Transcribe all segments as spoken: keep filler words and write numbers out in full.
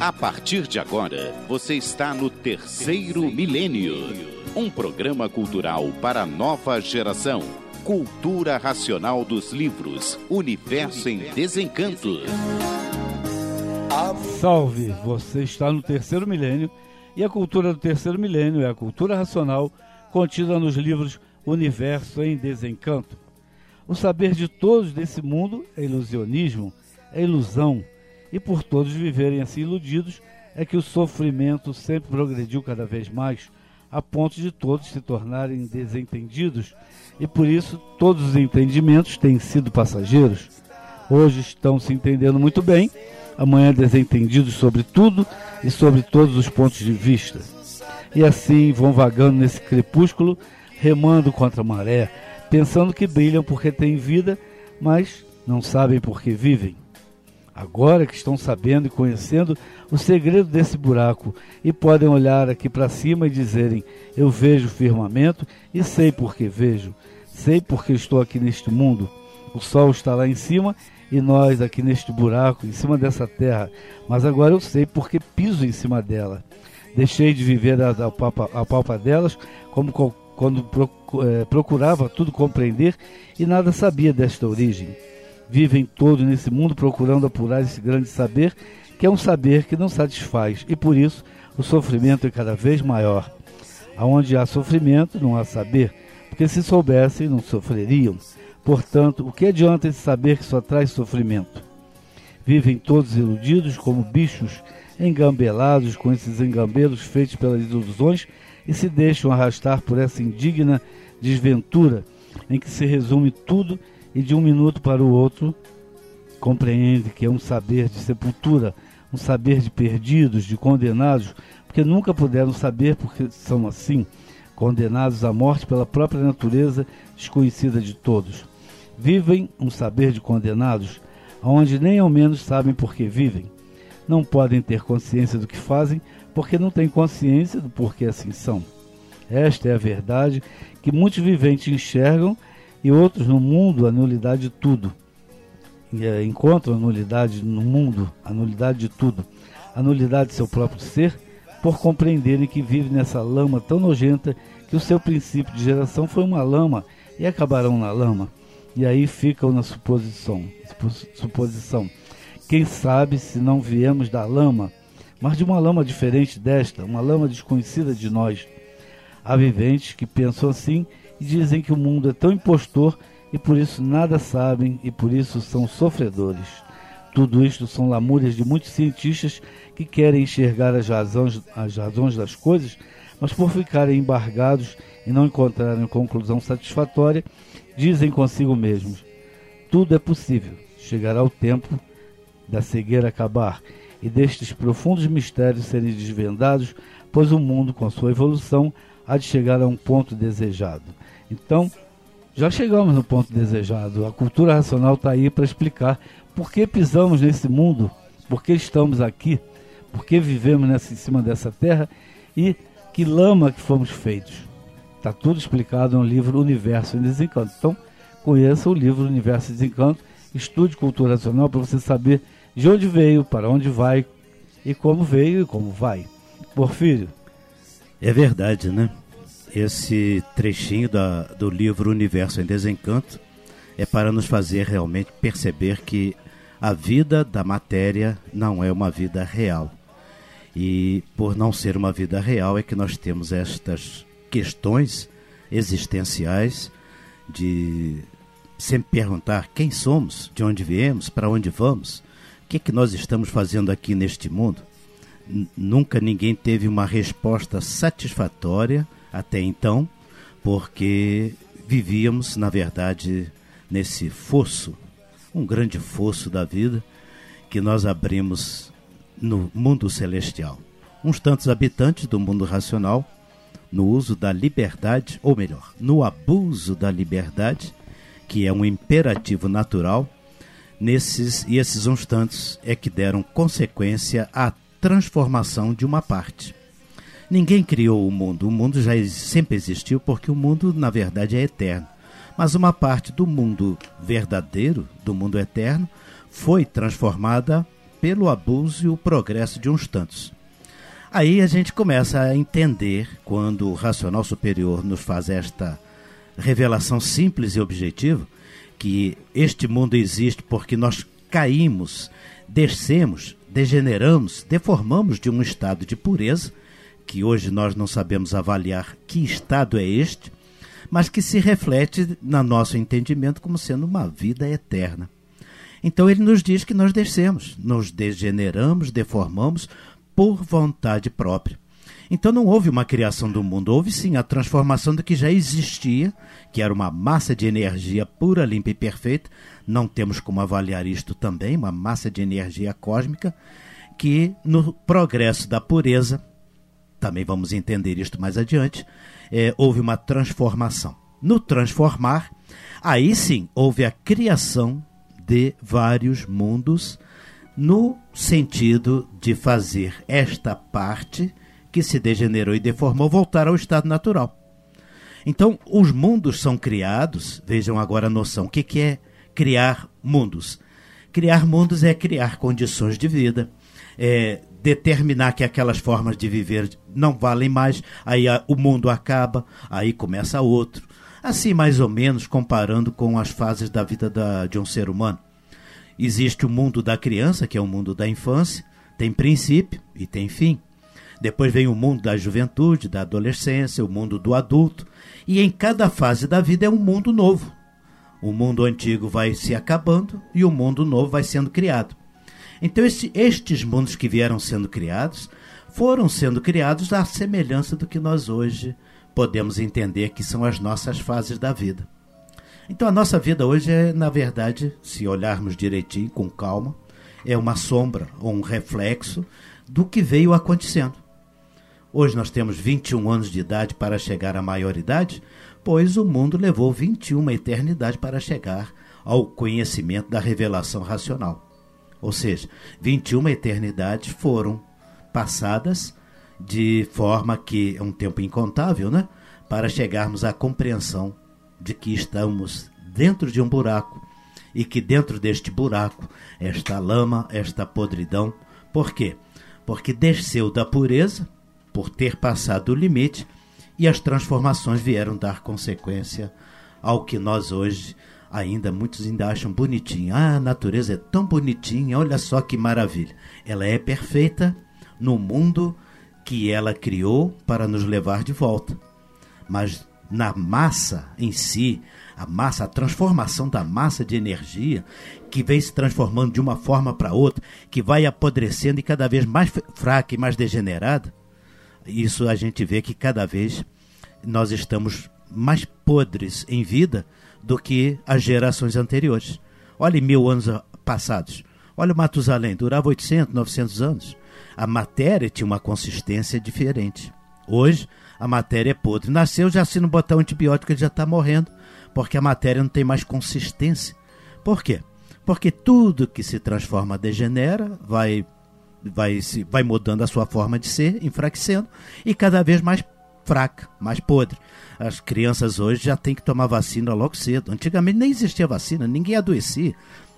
A partir de agora, você está no Terceiro Milênio, um programa cultural para a nova geração. Cultura racional dos livros, Universo em Desencanto. Salve! Você está no Terceiro Milênio e a cultura do Terceiro Milênio é a cultura racional contida nos livros Universo em Desencanto. O saber de todos desse mundo é ilusionismo, é ilusão. E por todos viverem assim iludidos, é que o sofrimento sempre progrediu cada vez mais, a ponto de todos se tornarem desentendidos, e por isso todos os entendimentos têm sido passageiros. Hoje estão se entendendo muito bem, amanhã desentendidos sobre tudo e sobre todos os pontos de vista. E assim vão vagando nesse crepúsculo, remando contra a maré, pensando que brilham porque têm vida, mas não sabem por que vivem. Agora que estão sabendo e conhecendo o segredo desse buraco e podem olhar aqui para cima e dizerem: eu vejo o firmamento e sei por que vejo, sei porque estou aqui neste mundo. O sol está lá em cima e nós aqui neste buraco, em cima dessa terra, mas agora eu sei porque piso em cima dela. Deixei de viver a, a, palpa, a palpa delas como quando procurava tudo compreender e nada sabia desta origem. Vivem todos nesse mundo procurando apurar esse grande saber, que é um saber que não satisfaz, e por isso o sofrimento é cada vez maior. Aonde há sofrimento, não há saber, porque se soubessem, não sofreriam. Portanto, o que adianta esse saber que só traz sofrimento? Vivem todos iludidos como bichos, engambelados com esses engambelos feitos pelas ilusões e se deixam arrastar por essa indigna desventura, em que se resume tudo e de um minuto para o outro compreende que é um saber de sepultura, um saber de perdidos, de condenados, porque nunca puderam saber porque são assim, condenados à morte pela própria natureza desconhecida de todos. Vivem um saber de condenados, onde nem ao menos sabem por que vivem. Não podem ter consciência do que fazem, porque não têm consciência do porquê assim são. Esta é a verdade que muitos viventes enxergam e outros no mundo a nulidade de tudo. E, é, encontram a nulidade no mundo, a nulidade de tudo, a nulidade de seu próprio ser, por compreenderem que vivem nessa lama tão nojenta que o seu princípio de geração foi uma lama e acabarão na lama. E aí ficam na suposição. suposição. Quem sabe se não viemos da lama, mas de uma lama diferente desta, uma lama desconhecida de nós. Há viventes que pensam assim e dizem que o mundo é tão impostor e por isso nada sabem e por isso são sofredores. Tudo isto são lamúrias de muitos cientistas que querem enxergar as razões, as razões das coisas, mas por ficarem embargados e não encontrarem conclusão satisfatória, dizem consigo mesmos: tudo é possível, chegará o tempo da cegueira acabar e destes profundos mistérios serem desvendados, pois o mundo, com sua evolução, há de chegar a um ponto desejado. Então, já chegamos no ponto desejado. A cultura racional está aí para explicar por que pisamos nesse mundo, por que estamos aqui, por que vivemos nessa, em cima dessa terra e que lama que fomos feitos. Está tudo explicado no livro Universo em Desencanto. Então, conheça o livro Universo em Desencanto, estude cultura racional para você saber de onde veio, para onde vai e como veio e como vai. Porfírio. É verdade, né? Esse trechinho da, do livro Universo em Desencanto é para nos fazer realmente perceber que a vida da matéria não é uma vida real. E por não ser uma vida real é que nós temos estas questões existenciais de sempre perguntar quem somos, de onde viemos, para onde vamos, o que é que nós estamos fazendo aqui neste mundo. N- nunca ninguém teve uma resposta satisfatória até então, porque vivíamos, na verdade, nesse fosso, um grande fosso da vida, que nós abrimos no mundo celestial. Uns tantos habitantes do mundo racional, no uso da liberdade, ou melhor, no abuso da liberdade, que é um imperativo natural, nesses, e esses uns tantos é que deram consequência à transformação de uma parte. Ninguém criou o mundo, o mundo já sempre existiu porque o mundo na verdade é eterno, mas uma parte do mundo verdadeiro, do mundo eterno, foi transformada pelo abuso e o progresso de uns tantos. Aí a gente começa a entender, quando o racional superior nos faz esta revelação simples e objetiva, que este mundo existe porque nós caímos, descemos, degeneramos, deformamos de um estado de pureza, que hoje nós não sabemos avaliar que estado é este, mas que se reflete no nosso entendimento como sendo uma vida eterna. Então ele nos diz que nós descemos, nos degeneramos, deformamos por vontade própria. Então não houve uma criação do mundo, houve sim a transformação do que já existia, que era uma massa de energia pura, limpa e perfeita. Não temos como avaliar isto também, uma massa de energia cósmica, que no progresso da pureza, também vamos entender isto mais adiante, é, houve uma transformação. No transformar, aí sim houve a criação de vários mundos, no sentido de fazer esta parte que se degenerou e deformou voltar ao estado natural. Então, os mundos são criados, vejam agora a noção, o que, que é criar mundos? Criar mundos é criar condições de vida, é determinar que aquelas formas de viver não valem mais, aí a, o mundo acaba, aí começa outro. Assim, mais ou menos, comparando com as fases da vida da, de um ser humano. Existe o mundo da criança, que é o mundo da infância, tem princípio e tem fim. Depois vem o mundo da juventude, da adolescência, o mundo do adulto. E em cada fase da vida é um mundo novo. O mundo antigo vai se acabando e o mundo novo vai sendo criado. Então este, estes mundos que vieram sendo criados, foram sendo criados à semelhança do que nós hoje podemos entender que são as nossas fases da vida. Então a nossa vida hoje é, na verdade, se olharmos direitinho, com calma, é uma sombra ou um reflexo do que veio acontecendo. Hoje nós temos vinte e um anos de idade para chegar à maioridade, pois o mundo levou vinte e uma eternidade para chegar ao conhecimento da revelação racional. Ou seja, vinte e uma eternidades foram passadas de forma que é um tempo incontável, né? Para chegarmos à compreensão de que estamos dentro de um buraco e que dentro deste buraco, esta lama, esta podridão. Por quê? Porque desceu da pureza, por ter passado o limite, e as transformações vieram dar consequência ao que nós hoje, ainda muitos ainda acham bonitinho. Ah, a natureza é tão bonitinha, olha só que maravilha. Ela é perfeita no mundo que ela criou para nos levar de volta. Mas na massa em si, a massa, a transformação da massa de energia, que vem se transformando de uma forma para outra, que vai apodrecendo e cada vez mais fraca e mais degenerada, isso a gente vê que cada vez nós estamos mais podres em vida do que as gerações anteriores. Olha, mil anos passados. Olha o Matusalém, durava oitocentos, novecentos anos. A matéria tinha uma consistência diferente. Hoje, a matéria é podre. Nasceu, já se não botar um antibiótico, ele já está morrendo, porque a matéria não tem mais consistência. Por quê? Porque tudo que se transforma degenera, vai, vai, se, vai mudando a sua forma de ser, enfraquecendo, e cada vez mais fraca, mais podre. As crianças hoje já têm que tomar vacina logo cedo. Antigamente nem existia vacina, ninguém adoecia.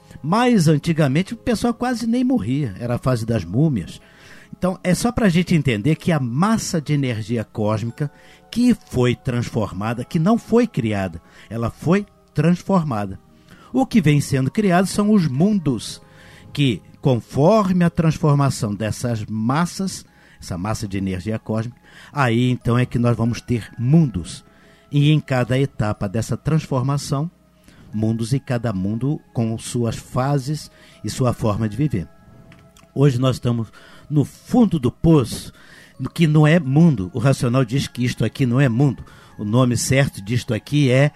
Mas antigamente o pessoal quase nem morria, era a fase das múmias. Então é só para a gente entender que a massa de energia cósmica que foi transformada, que não foi criada, ela foi transformada. O que vem sendo criado são os mundos, que conforme a transformação dessas massas, essa massa de energia cósmica, aí então é que nós vamos ter mundos. E em cada etapa dessa transformação, mundos, e cada mundo com suas fases e sua forma de viver. Hoje nós estamos no fundo do poço, no que não é mundo. O racional diz que isto aqui não é mundo. O nome certo disto aqui é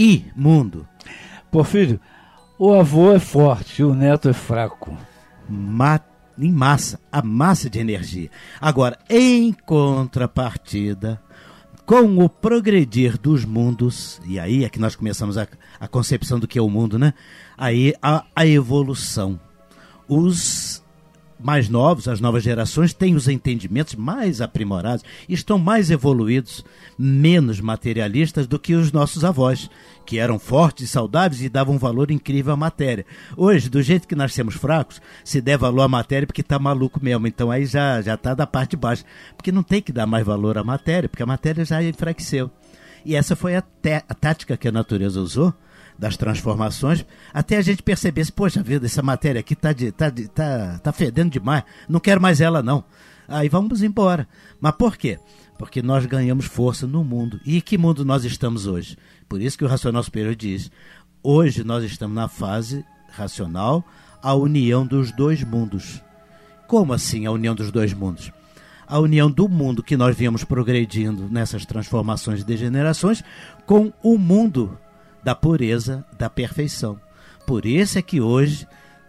imundo. Porfírio, o avô é forte, o neto é fraco. Ma- em massa, a massa de energia. Agora, em contrapartida, com o progredir dos mundos, e aí é que nós começamos a, a concepção do que é o mundo, né? Aí a, a evolução. Os mais novos, as novas gerações, têm os entendimentos mais aprimorados, estão mais evoluídos, menos materialistas do que os nossos avós, que eram fortes e saudáveis e davam um valor incrível à matéria. Hoje, do jeito que nascemos fracos, se der valor à matéria porque está maluco mesmo, então aí já já está da parte de baixo, porque não tem que dar mais valor à matéria, porque a matéria já enfraqueceu. E essa foi a, te- a tática que a natureza usou, das transformações, até a gente perceber, poxa vida, essa matéria aqui está tá, tá, tá fedendo demais, não quero mais ela não. Aí vamos embora. Mas por quê? Porque nós ganhamos força no mundo. E em que mundo nós estamos hoje? Por isso que o Racional Superior diz, hoje nós estamos na fase racional, a união dos dois mundos. Como assim a união dos dois mundos? A união do mundo que nós viemos progredindo nessas transformações e degenerações com o mundo da pureza, da perfeição. Por isso é que hoje,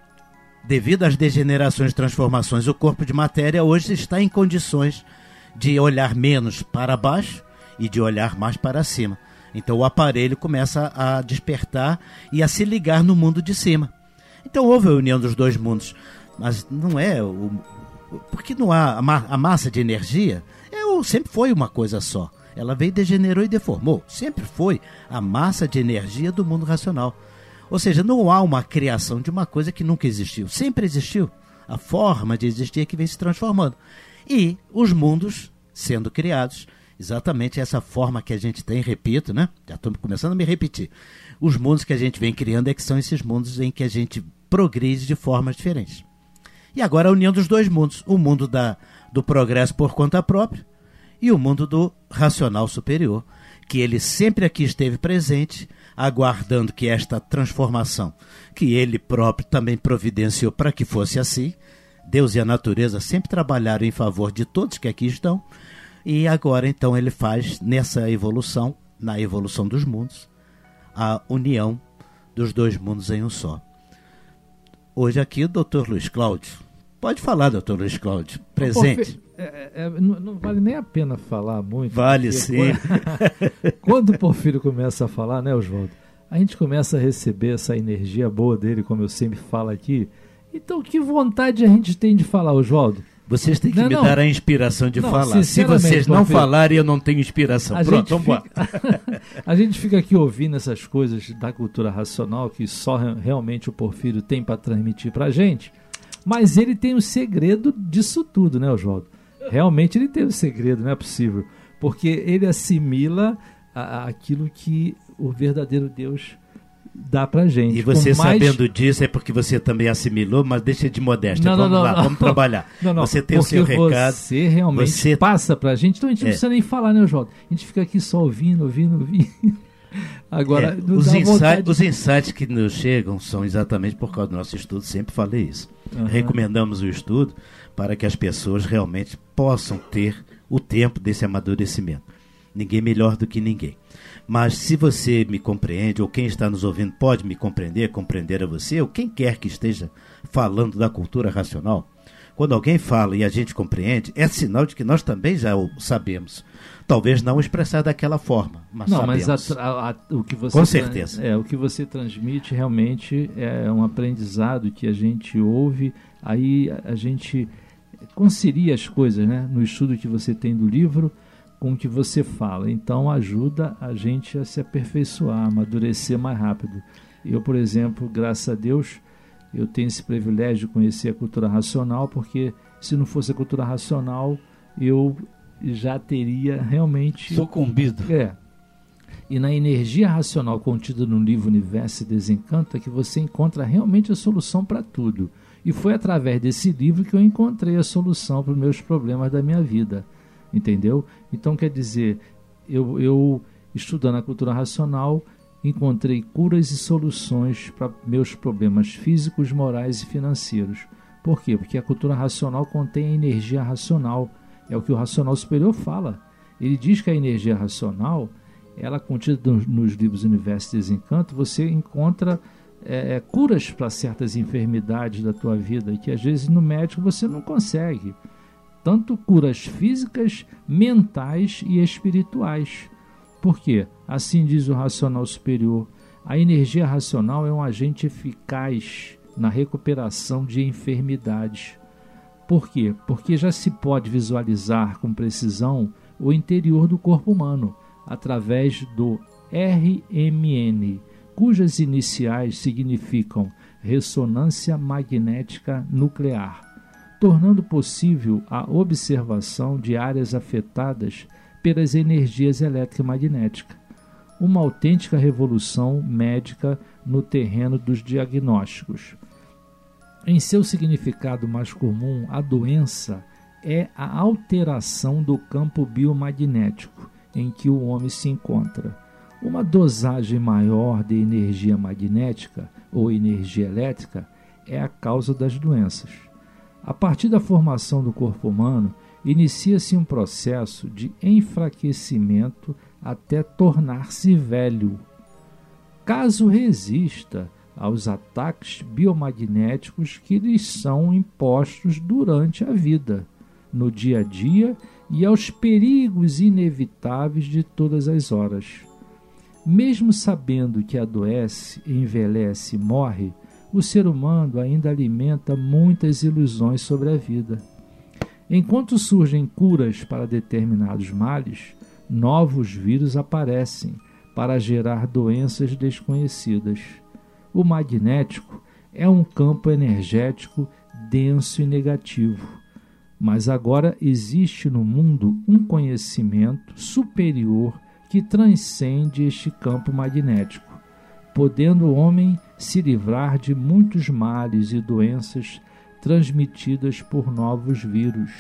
devido às degenerações e transformações, o corpo de matéria hoje está em condições de olhar menos para baixo e de olhar mais para cima. Então o aparelho começa a despertar e a se ligar no mundo de cima. Então houve a união dos dois mundos, mas não é... o porque não há a, ma- a massa de energia, é, sempre foi uma coisa só. Ela veio, degenerou e deformou. Sempre foi a massa de energia do mundo racional. Ou seja, não há uma criação de uma coisa que nunca existiu. Sempre existiu. A forma de existir é que vem se transformando. E os mundos sendo criados, exatamente essa forma que a gente tem, repito, né? Já estou começando a me repetir. Os mundos que a gente vem criando é que são esses mundos em que a gente progride de formas diferentes. E agora a união dos dois mundos. O mundo da, do progresso por conta própria e o mundo do racional superior, que ele sempre aqui esteve presente, aguardando que esta transformação, que ele próprio também providenciou para que fosse assim. Deus e a natureza sempre trabalharam em favor de todos que aqui estão, e agora então ele faz nessa evolução, na evolução dos mundos, a união dos dois mundos em um só. Hoje aqui o doutor Luiz Cláudio. Pode falar, doutor Luiz Cláudio, presente. É, é, não, não vale nem a pena falar muito. Vale sim. Quando, quando o Porfírio começa a falar, né, Oswaldo? A gente começa a receber essa energia boa dele, como eu sempre falo aqui. Então, que vontade a gente tem de falar, Oswaldo? Vocês têm que não, me não. dar a inspiração de não, falar. Se vocês não Porfírio, falarem, eu não tenho inspiração. a Pronto, gente vamos fica, embora. A gente fica aqui ouvindo essas coisas da cultura racional que só realmente o Porfírio tem para transmitir para a gente. Mas ele tem o segredo disso tudo, né, Oswaldo? Realmente ele tem o segredo, não é possível. Porque ele assimila a, a, aquilo que o verdadeiro Deus dá pra gente. E você mais... sabendo disso é porque você também assimilou, mas deixa de modéstia. Não, vamos não, lá, não, vamos não. trabalhar. Não, não, você tem o seu recado. Você realmente você... passa pra gente, então a gente não é. precisa nem falar, né, Oswaldo? A gente fica aqui só ouvindo, ouvindo, ouvindo. Agora, É, não os, dá insight, vontade... os insights que nos chegam são exatamente por causa do nosso estudo, sempre falei isso. Uhum. Recomendamos o estudo para que as pessoas realmente possam ter o tempo desse amadurecimento. Ninguém melhor do que ninguém. Mas se você me compreende, ou quem está nos ouvindo pode me compreender, compreender a você, ou quem quer que esteja falando da cultura racional, quando alguém fala e a gente compreende, é sinal de que nós também já o sabemos. Talvez não expressar daquela forma, mas não, sabemos. mas a, a, a, o que você Com certeza. É, o que você transmite realmente é um aprendizado que a gente ouve, aí a, a gente concilia as coisas, né? No estudo que você tem do livro com o que você fala. Então ajuda a gente a se aperfeiçoar, a amadurecer mais rápido. Eu, por exemplo, graças a Deus, eu tenho esse privilégio de conhecer a cultura racional, porque se não fosse a cultura racional, eu já teria realmente... sucumbido. É. E na energia racional contida no livro Universo e Desencanto é que você encontra realmente a solução para tudo. E foi através desse livro que eu encontrei a solução para os meus problemas da minha vida. Entendeu? Então, quer dizer, eu, eu estudando a cultura racional, encontrei curas e soluções para meus problemas físicos, morais e financeiros. Por quê? Porque a cultura racional contém a energia racional. É o que o racional superior fala. Ele diz que a energia racional, ela contida nos livros Universo e Desencanto, você encontra é, curas para certas enfermidades da tua vida, que às vezes no médico você não consegue. Tanto curas físicas, mentais e espirituais. Por quê? Assim diz o racional superior. A energia racional é um agente eficaz na recuperação de enfermidades. Por quê? Porque já se pode visualizar com precisão o interior do corpo humano através do R M N, cujas iniciais significam ressonância magnética nuclear, tornando possível a observação de áreas afetadas pelas energias eletromagnéticas, uma autêntica revolução médica no terreno dos diagnósticos. Em seu significado mais comum, a doença é a alteração do campo biomagnético em que o homem se encontra. Uma dosagem maior de energia magnética ou energia elétrica é a causa das doenças. A partir da formação do corpo humano, inicia-se um processo de enfraquecimento até tornar-se velho. Caso resista aos ataques biomagnéticos que lhes são impostos durante a vida, no dia a dia e aos perigos inevitáveis de todas as horas. Mesmo sabendo que adoece, envelhece e morre, o ser humano ainda alimenta muitas ilusões sobre a vida. Enquanto surgem curas para determinados males, novos vírus aparecem para gerar doenças desconhecidas. O magnético é um campo energético denso e negativo, mas agora existe no mundo um conhecimento superior que transcende este campo magnético, podendo o homem se livrar de muitos males e doenças transmitidas por novos vírus,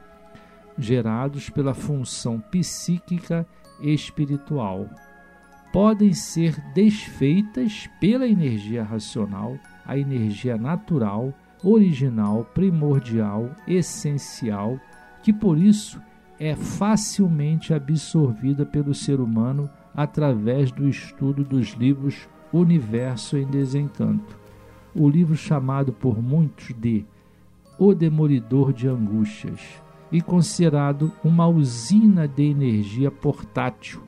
gerados pela função psíquica e espiritual. Podem ser desfeitas pela energia racional, a energia natural, original, primordial, essencial, que por isso é facilmente absorvida pelo ser humano através do estudo dos livros Universo em Desencanto, o livro chamado por muitos de O Demolidor de Angústias e considerado uma usina de energia portátil,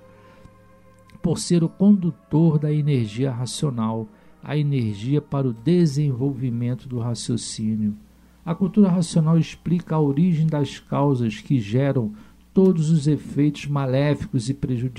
por ser o condutor da energia racional, a energia para o desenvolvimento do raciocínio. A cultura racional explica a origem das causas que geram todos os efeitos maléficos e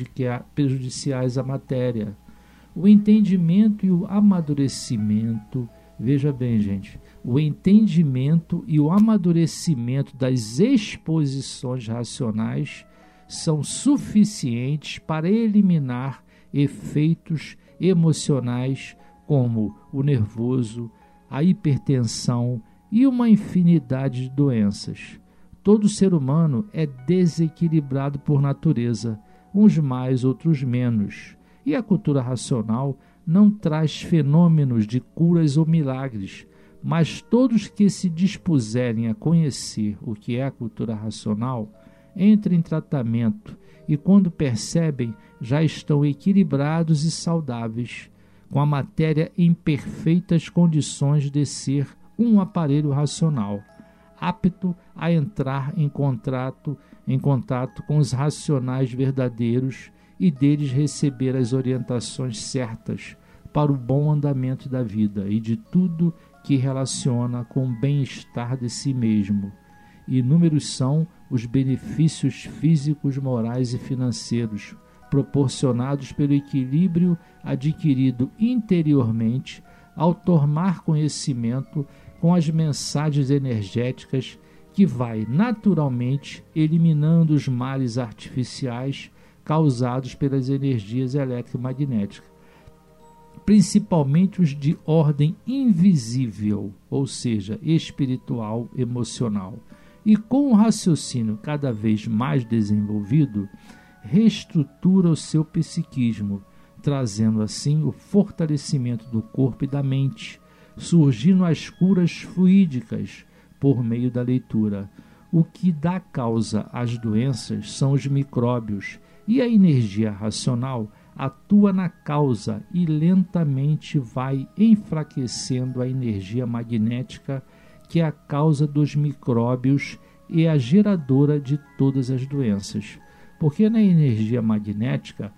prejudiciais à matéria. O entendimento e o amadurecimento, veja bem, gente, o entendimento e o amadurecimento das exposições racionais são suficientes para eliminar efeitos emocionais como o nervoso, a hipertensão e uma infinidade de doenças. Todo ser humano é desequilibrado por natureza, uns mais, outros menos, e a cultura racional não traz fenômenos de curas ou milagres, mas todos que se dispuserem a conhecer o que é a cultura racional entram em tratamento e, quando percebem, já estão equilibrados e saudáveis, com a matéria em perfeitas condições de ser um aparelho racional, apto a entrar em contato, em contato com os racionais verdadeiros e deles receber as orientações certas para o bom andamento da vida e de tudo que relaciona com o bem-estar de si mesmo. Inúmeros são os benefícios físicos, morais e financeiros proporcionados pelo equilíbrio adquirido interiormente ao tomar conhecimento com as mensagens energéticas que vai naturalmente eliminando os males artificiais causados pelas energias eletromagnéticas, principalmente os de ordem invisível, ou seja, espiritual, emocional. E com o raciocínio cada vez mais desenvolvido, reestrutura o seu psiquismo, trazendo assim o fortalecimento do corpo e da mente, surgindo as curas fluídicas por meio da leitura. O que dá causa às doenças são os micróbios, e a energia racional atua na causa e lentamente vai enfraquecendo a energia magnética, que é a causa dos micróbios e a geradora de todas as doenças. Porque na energia magnética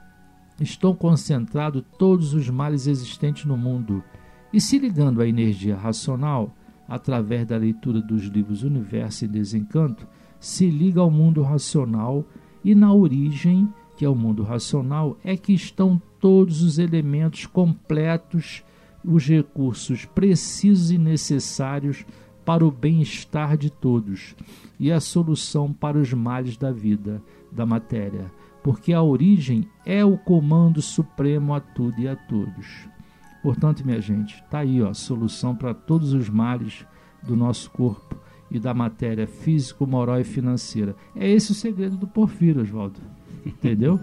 estão concentrados todos os males existentes no mundo, e se ligando à energia racional, através da leitura dos livros Universo e Desencanto, se liga ao mundo racional, e na origem, que é o mundo racional, é que estão todos os elementos completos, os recursos precisos e necessários para o bem-estar de todos e a solução para os males da vida, da matéria, porque a origem é o comando supremo a tudo e a todos. Portanto, minha gente, está aí ó, a solução para todos os males do nosso corpo e da matéria físico, moral e financeira. É esse o segredo do Porfírio, Oswaldo. Entendeu?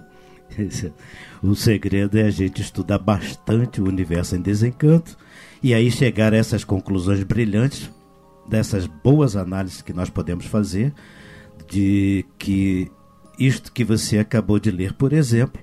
O segredo é a gente estudar bastante o Universo em Desencanto e aí chegar a essas conclusões brilhantes, dessas boas análises que nós podemos fazer, de que isto que você acabou de ler, por exemplo,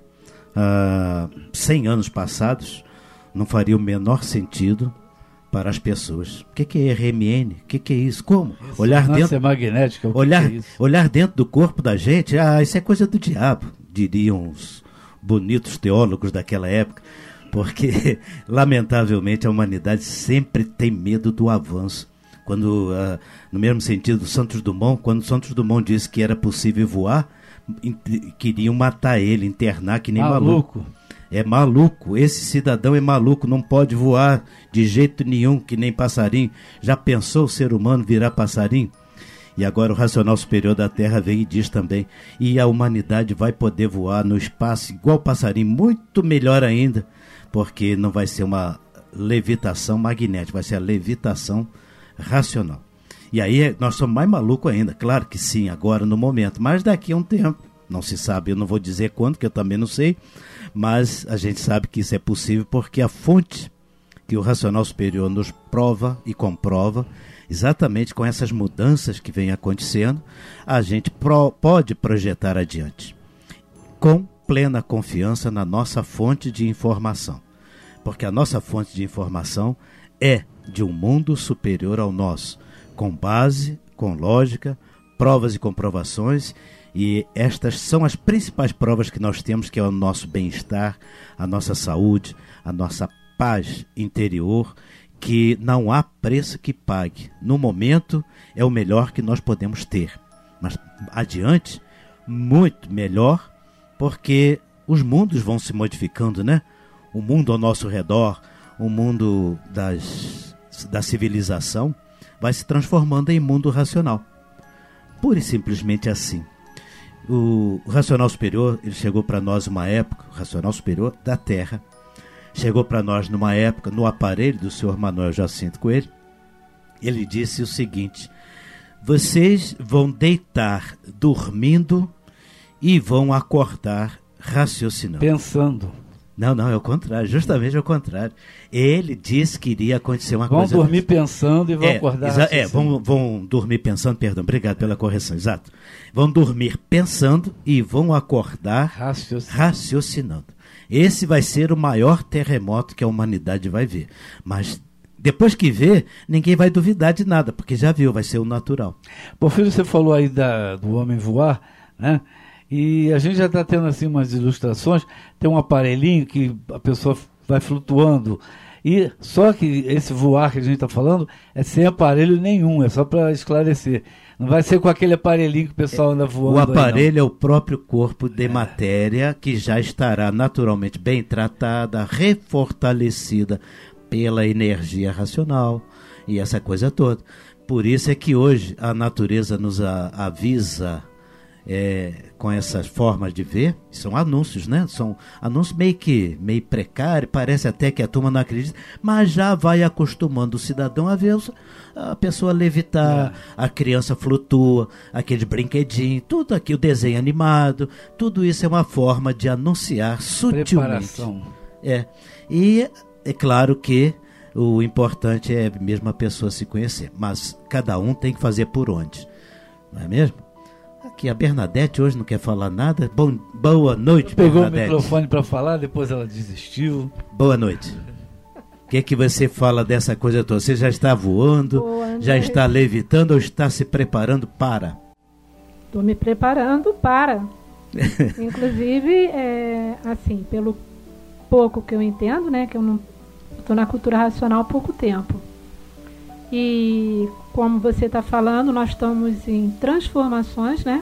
há cem anos passados, não faria o menor sentido para as pessoas. O que, que é R M N? O que, que é isso? Como? Isso, olhar dentro, magnética, o olhar, que é isso? olhar dentro do corpo da gente, ah, isso é coisa do diabo, diriam os bonitos teólogos daquela época, porque, lamentavelmente, a humanidade sempre tem medo do avanço. Quando, uh, no mesmo sentido, Santos Dumont, quando Santos Dumont disse que era possível voar, queriam matar ele, internar que nem maluco. maluco. É maluco, esse cidadão é maluco, não pode voar de jeito nenhum, que nem passarinho. Já pensou o ser humano virar passarinho? E agora o racional superior da Terra vem e diz também, e a humanidade vai poder voar no espaço igual passarinho, muito melhor ainda, porque não vai ser uma levitação magnética, vai ser a levitação racional. E aí nós somos mais malucos ainda, claro que sim, agora no momento, mas daqui a um tempo, não se sabe, eu não vou dizer quando, que eu também não sei, mas a gente sabe que isso é possível porque a fonte que o racional superior nos prova e comprova, exatamente com essas mudanças que vêm acontecendo, a gente pro, pode projetar adiante, com plena confiança na nossa fonte de informação, porque a nossa fonte de informação é de um mundo superior ao nosso, com base, com lógica, provas e comprovações, e estas são as principais provas que nós temos, que é o nosso bem-estar, a nossa saúde, a nossa paz interior, que não há preço que pague. No momento é o melhor que nós podemos ter, mas adiante, muito melhor, porque os mundos vão se modificando, né? O mundo ao nosso redor, o mundo das, da civilização, vai se transformando em mundo racional. Pura e simplesmente assim. O, o racional superior, ele chegou para nós uma época, o racional superior da Terra, chegou para nós numa época, no aparelho do senhor Manuel Jacinto Coelho, ele disse o seguinte: vocês vão deitar dormindo e vão acordar raciocinando. Pensando. Não, não, é o contrário, justamente é o contrário. Ele disse que iria acontecer uma vão coisa... Vão dormir pensando e vão é, acordar exa- É, vão, vão dormir pensando, perdão, obrigado pela correção, exato. Vão dormir pensando e vão acordar raciocinando. raciocinando. Esse vai ser o maior terremoto que a humanidade vai ver. Mas depois que vê, ninguém vai duvidar de nada, porque já viu, vai ser o natural. Porfírio, você falou aí da, do homem voar, né? E a gente já está tendo assim umas ilustrações, tem um aparelhinho que a pessoa vai flutuando, e só que esse voar que a gente está falando é sem aparelho nenhum, é só para esclarecer. Não vai ser com aquele aparelhinho que o pessoal anda voando. O aparelho aí, é o próprio corpo de é. matéria que já estará naturalmente bem tratada, refortalecida pela energia racional e essa coisa toda. Por isso é que hoje a natureza nos a, avisa... É, com essas formas de ver, são anúncios, né? São anúncios meio que meio precários, parece até que a turma não acredita, mas já vai acostumando o cidadão a ver a pessoa levitar, é. a criança flutua, aquele brinquedinho, tudo aqui, o desenho animado, tudo isso é uma forma de anunciar sutilmente. Preparação. É, e é claro que o importante é mesmo a pessoa se conhecer, mas cada um tem que fazer por onde, não é mesmo? Aqui a Bernadette hoje não quer falar nada. Bom, boa noite, Pegou Bernadette. Pegou o microfone para falar, depois ela desistiu. Boa noite. O que é que você fala dessa coisa toda? Você já está voando, Boa já está levitando ou está se preparando para? Estou me preparando para. Inclusive, é, assim, pelo pouco que eu entendo, né, que eu não estou na cultura racional há pouco tempo. E como você está falando, nós estamos em transformações, né?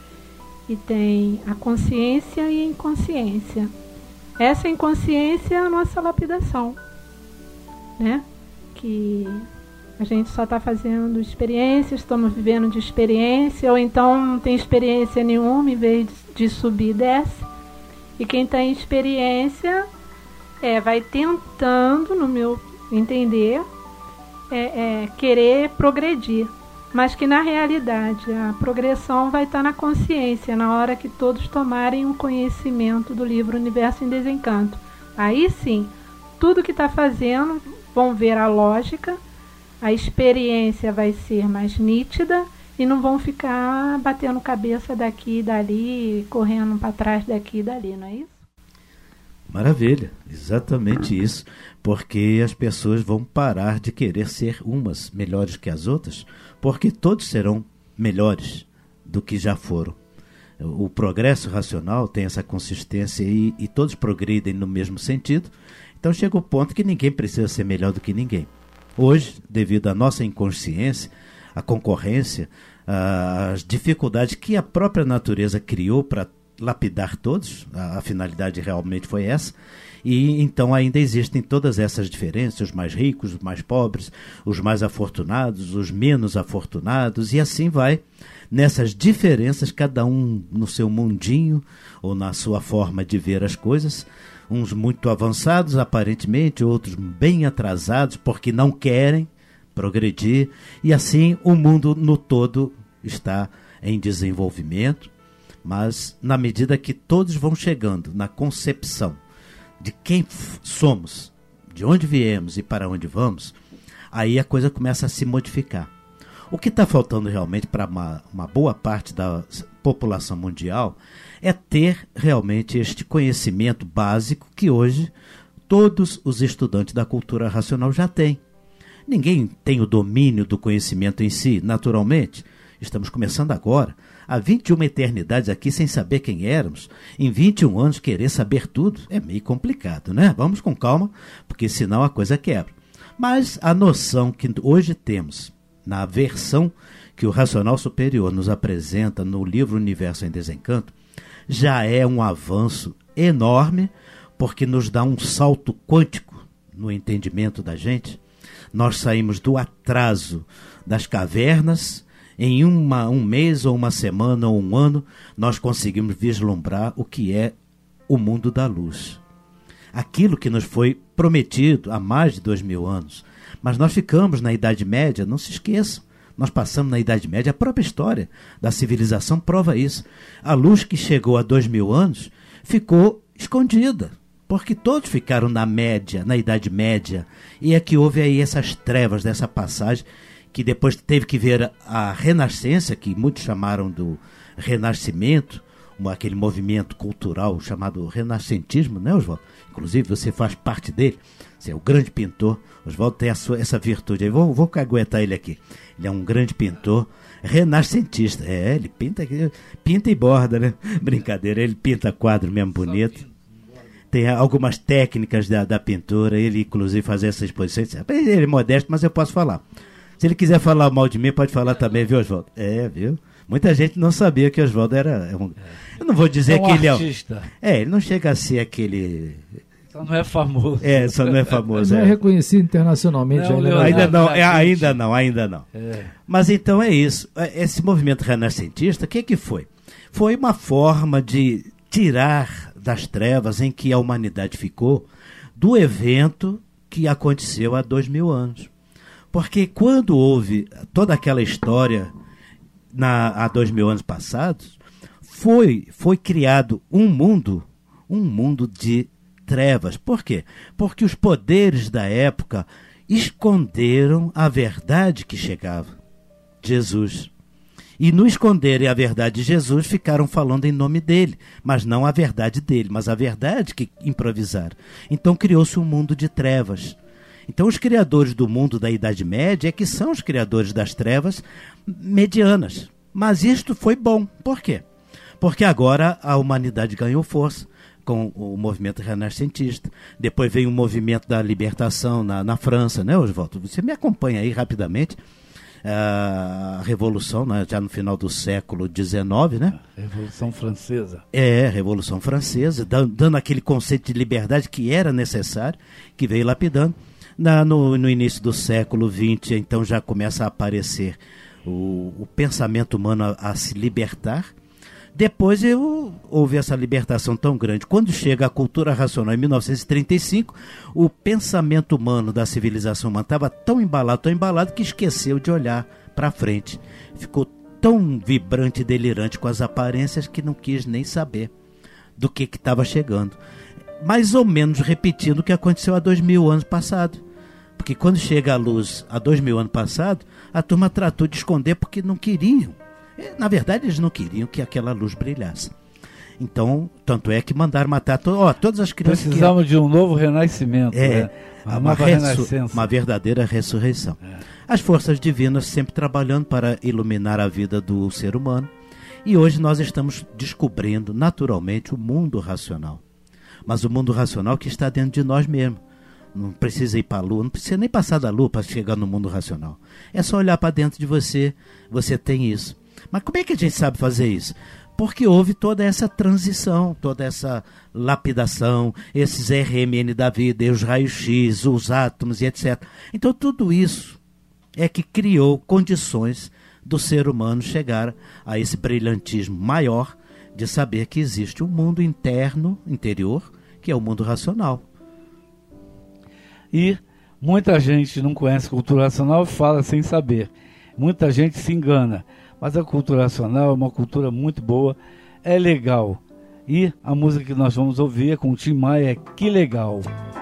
E tem a consciência e a inconsciência. Essa inconsciência é a nossa lapidação, né? Que a gente só está fazendo experiências, estamos vivendo de experiência, ou então não tem experiência nenhuma, em vez de subir, desce. E quem tem experiência é, vai tentando, no meu entender, é, é, querer progredir. Mas que na realidade a progressão vai estar na consciência, na hora que todos tomarem um conhecimento do livro Universo em Desencanto. Aí sim, tudo que está fazendo, vão ver a lógica, a experiência vai ser mais nítida e não vão ficar batendo cabeça daqui e dali, correndo para trás daqui e dali, não é isso? Maravilha, exatamente isso, porque as pessoas vão parar de querer ser umas melhores que as outras, porque todos serão melhores do que já foram. O progresso racional tem essa consistência e, e todos progridem no mesmo sentido, então chega o ponto que ninguém precisa ser melhor do que ninguém. Hoje, devido à nossa inconsciência, à concorrência, às dificuldades que a própria natureza criou para lapidar todos, a, a finalidade realmente foi essa, e então ainda existem todas essas diferenças, os mais ricos, os mais pobres, os mais afortunados, os menos afortunados, e assim vai, nessas diferenças, cada um no seu mundinho, ou na sua forma de ver as coisas, uns muito avançados aparentemente, outros bem atrasados, porque não querem progredir, e assim o mundo no todo está em desenvolvimento, mas na medida que todos vão chegando na concepção de quem somos, de onde viemos e para onde vamos, aí a coisa começa a se modificar. O que está faltando realmente para uma, uma boa parte da população mundial é ter realmente este conhecimento básico que hoje todos os estudantes da cultura racional já têm. Ninguém tem o domínio do conhecimento em si, naturalmente. Estamos começando agora. Há vinte e uma eternidades aqui sem saber quem éramos. Em vinte e um anos querer saber tudo é meio complicado, né? Vamos com calma, porque senão a coisa quebra. Mas a noção que hoje temos, na versão que o Racional Superior nos apresenta no livro Universo em Desencanto, já é um avanço enorme, porque nos dá um salto quântico no entendimento da gente. Nós saímos do atraso das cavernas. Em uma, um mês ou uma semana ou um ano, nós conseguimos vislumbrar o que é o mundo da luz. Aquilo que nos foi prometido há mais de dois mil anos. Mas nós ficamos na Idade Média, não se esqueçam. Nós passamos na Idade Média, a própria história da civilização prova isso. A luz que chegou há dois mil anos ficou escondida, porque todos ficaram na média, na Idade Média. E é que houve aí essas trevas dessa passagem, que depois teve que ver a renascença, que muitos chamaram do renascimento, aquele movimento cultural chamado renascentismo, né, Oswaldo? Inclusive você faz parte dele, você é o grande pintor. Oswaldo tem a sua, essa virtude aí, vou, vou caguetar ele aqui. Ele é um grande pintor renascentista, é, ele pinta, pinta e borda, né? Brincadeira, ele pinta quadro mesmo bonito. Tem algumas técnicas da, da pintura, ele inclusive faz essa exposição. Ele é modesto, mas eu posso falar. Se ele quiser falar mal de mim, pode falar também, viu, Oswaldo? É, viu? Muita gente não sabia que o Oswaldo era... Um, eu não vou dizer é um que ele artista. é... É, ele não chega a ser aquele... Só não é famoso. É, só não é famoso. Não é, é reconhecido internacionalmente. Não, ainda, Leonardo, ainda não, é, da Vinci. ainda não, ainda não. É. Mas então é isso. Esse movimento renascentista, o que que foi? Foi uma forma de tirar das trevas em que a humanidade ficou do evento que aconteceu há dois mil anos. Porque quando houve toda aquela história na, há dois mil anos passados, foi, foi criado um mundo, um mundo de trevas. Por quê? Porque os poderes da época esconderam a verdade que chegava, Jesus. E no esconderem a verdade de Jesus, ficaram falando em nome dele, mas não a verdade dele, mas a verdade que improvisaram. Então criou-se um mundo de trevas. Então os criadores do mundo da Idade Média é que são os criadores das trevas medianas. Mas isto foi bom. Por quê? Porque agora a humanidade ganhou força. com o movimento renascentista. Depois veio o movimento da libertação na, na França, né, Oswaldo? Você me acompanha aí rapidamente. A Revolução, né, já no final do século dezenove, né? Revolução Francesa. É, Revolução Francesa, dando, dando aquele conceito de liberdade que era necessário, que veio lapidando. Na, no, no início do século vinte, então já começa a aparecer o, o pensamento humano a, a se libertar. Depois eu, houve essa libertação tão grande. Quando chega a cultura racional em mil novecentos e trinta e cinco, o pensamento humano da civilização humana estava tão embalado, tão embalado, que esqueceu de olhar para frente. Ficou tão vibrante e delirante com as aparências que não quis nem saber do que estava chegando. Mais ou menos repetindo o que aconteceu há dois mil anos passado. Porque quando chega a luz há dois mil anos passado, a turma tratou de esconder porque não queriam. Na verdade, eles não queriam que aquela luz brilhasse. Então, tanto é que mandaram matar to ó, todas as crianças. Precisamos que... de um novo renascimento. É, né? uma, uma, nova ressu... uma verdadeira ressurreição. É. As forças divinas sempre trabalhando para iluminar a vida do ser humano. E hoje nós estamos descobrindo, naturalmente, o mundo racional. Mas o mundo racional que está dentro de nós mesmos. Não precisa ir para a lua, não precisa nem passar da lua para chegar no mundo racional. É só olhar para dentro de você, você tem isso. Mas como é que a gente sabe fazer isso? Porque houve toda essa transição, toda essa lapidação, esses R M N da vida, os raios-x, os átomos e etcétera. Então tudo isso é que criou condições do ser humano chegar a esse brilhantismo maior de saber que existe um mundo interno, interior, que é o mundo racional. E muita gente não conhece cultura racional e fala sem saber. Muita gente se engana. Mas a cultura racional é uma cultura muito boa, é legal. E a música que nós vamos ouvir é com o Tim Maia, é Que Legal.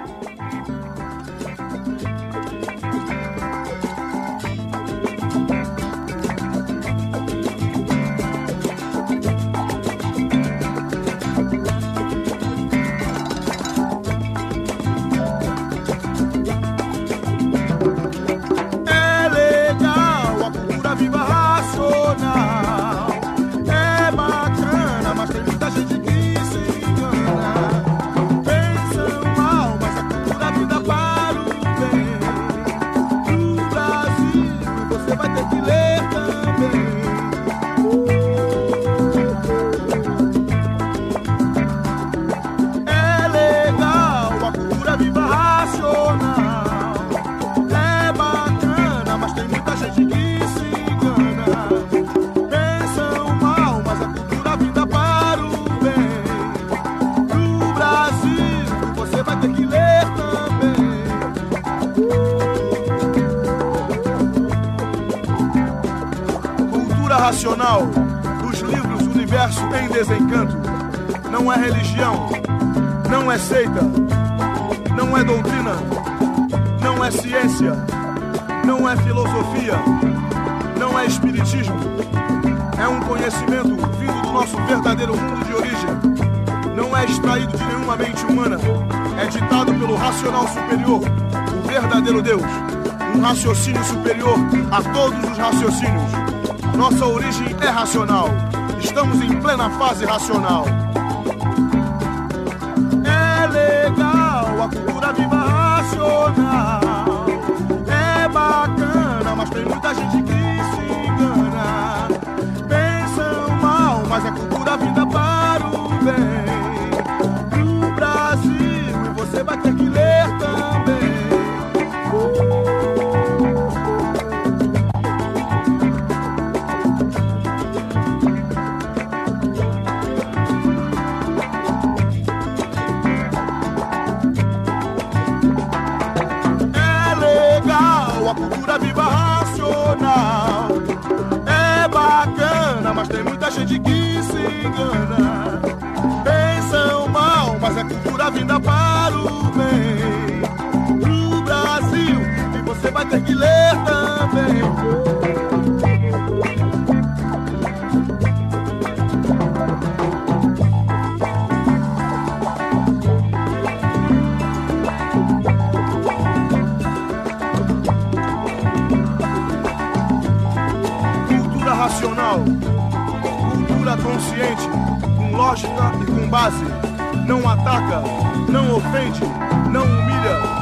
Racional, os livros Universo em Desencanto. Não é religião, não é seita, não é doutrina, não é ciência, não é filosofia, não é espiritismo. É um conhecimento vindo do nosso verdadeiro mundo de origem. Não é extraído de nenhuma mente humana. É ditado pelo racional superior, o verdadeiro Deus. Um raciocínio superior a todos os raciocínios. Nossa origem é racional. Estamos em plena fase racional. É legal a cultura viva racional. É bacana, mas tem muita gente que se engana. Pensam mal, mas é cultura vinda para o bem. Pro Brasil, e você vai ter que ler também. Viva racional. É bacana, mas tem muita gente que se engana. Pensam mal, mas é cultura vinda para o bem. Pro Brasil, e você vai ter que ler também. Racional, cultura consciente, com lógica e com base. não ataca, não ofende, não humilha.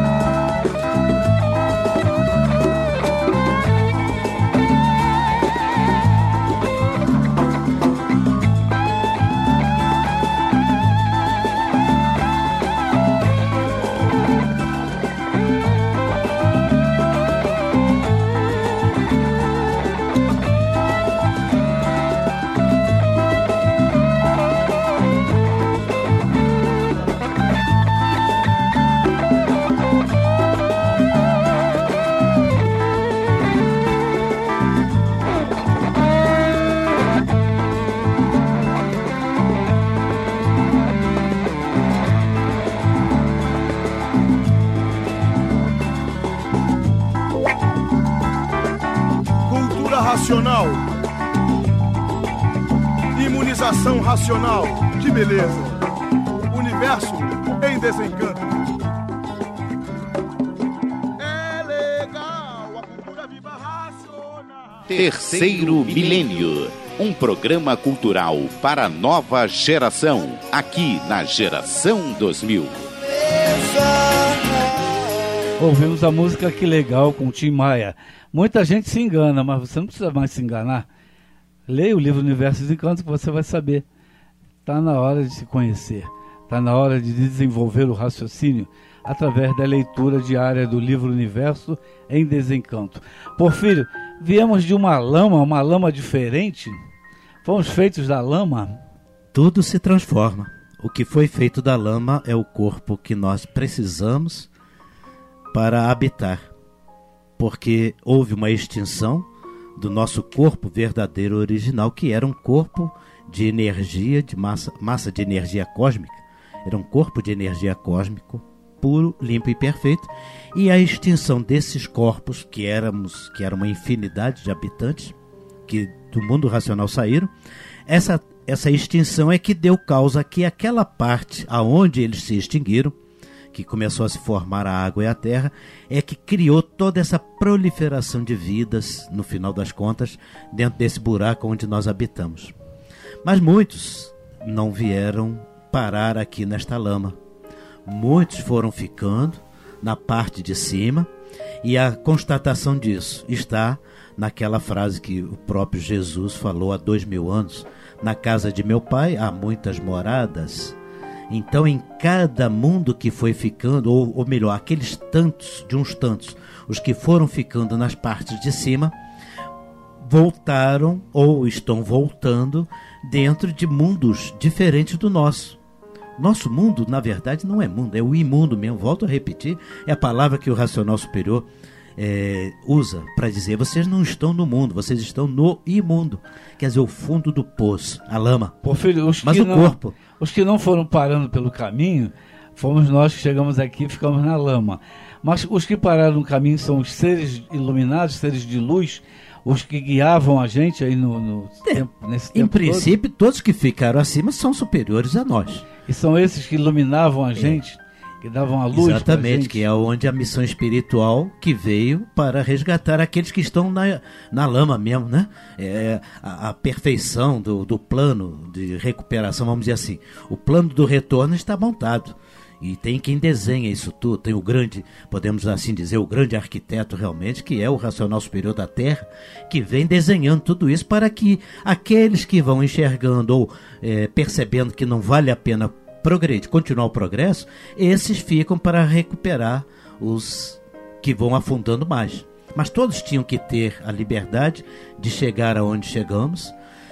Racional, imunização racional, que beleza, universo em desencanto. É legal, a cultura viva racional. Terceiro Milênio, um programa cultural para a nova geração, aqui na Geração dois mil. Ouvimos a música Que Legal com Tim Maia. Muita gente se engana, mas você não precisa mais se enganar. Leia o livro Universo e Desencanto que você vai saber. Está na hora de se conhecer. Está na hora de desenvolver o raciocínio através da leitura diária do livro Universo em Desencanto. Porfírio, viemos de uma lama, uma lama diferente? Fomos feitos da lama? Tudo se transforma. O que foi feito da lama é o corpo que nós precisamos para habitar. Porque houve uma extinção do nosso corpo verdadeiro original, que era um corpo de energia, de massa, massa de energia cósmica. Era um corpo de energia cósmico, puro, limpo e perfeito. E a extinção desses corpos, que éramos, que era uma infinidade de habitantes, que do mundo racional saíram, essa, essa extinção é que deu causa que aquela parte aonde eles se extinguiram, que começou a se formar a água e a terra, é que criou toda essa proliferação de vidas, no final das contas, dentro desse buraco onde nós habitamos. Mas muitos não vieram parar aqui nesta lama. Muitos foram ficando na parte de cima, e a constatação disso está naquela frase que o próprio Jesus falou há dois mil anos: na casa de meu pai há muitas moradas. Então, em cada mundo que foi ficando, ou, ou melhor, aqueles tantos, de uns tantos, os que foram ficando nas partes de cima, voltaram ou estão voltando dentro de mundos diferentes do nosso. Nosso mundo, na verdade, não é mundo, é o imundo mesmo. Volto a repetir, é a palavra que o Racional Superior é, usa para dizer: vocês não estão no mundo, vocês estão no imundo. Quer dizer, o fundo do poço, a lama. Porfírio, os mas que o não, corpo... Os que não foram parando pelo caminho, fomos nós que chegamos aqui e ficamos na lama. Mas os que pararam no caminho são os seres iluminados, seres de luz, os que guiavam a gente aí no, no é, tempo, nesse tempo. Em princípio, todo. Todos que ficaram acima são superiores a nós. E são esses que iluminavam a gente, é. que davam a luz. Exatamente, que é onde a missão espiritual que veio para resgatar aqueles que estão na, na lama mesmo, né? É a, a perfeição do, do plano de recuperação, vamos dizer assim. O plano do retorno está montado. E tem quem desenha isso tudo, tem o grande, podemos assim dizer, o grande arquiteto realmente, que é o Racional Superior da Terra, que vem desenhando tudo isso para que aqueles que vão enxergando ou é, percebendo que não vale a pena progredir, continuar o progresso, esses ficam para recuperar os que vão afundando mais. Mas todos tinham que ter a liberdade de chegar aonde chegamos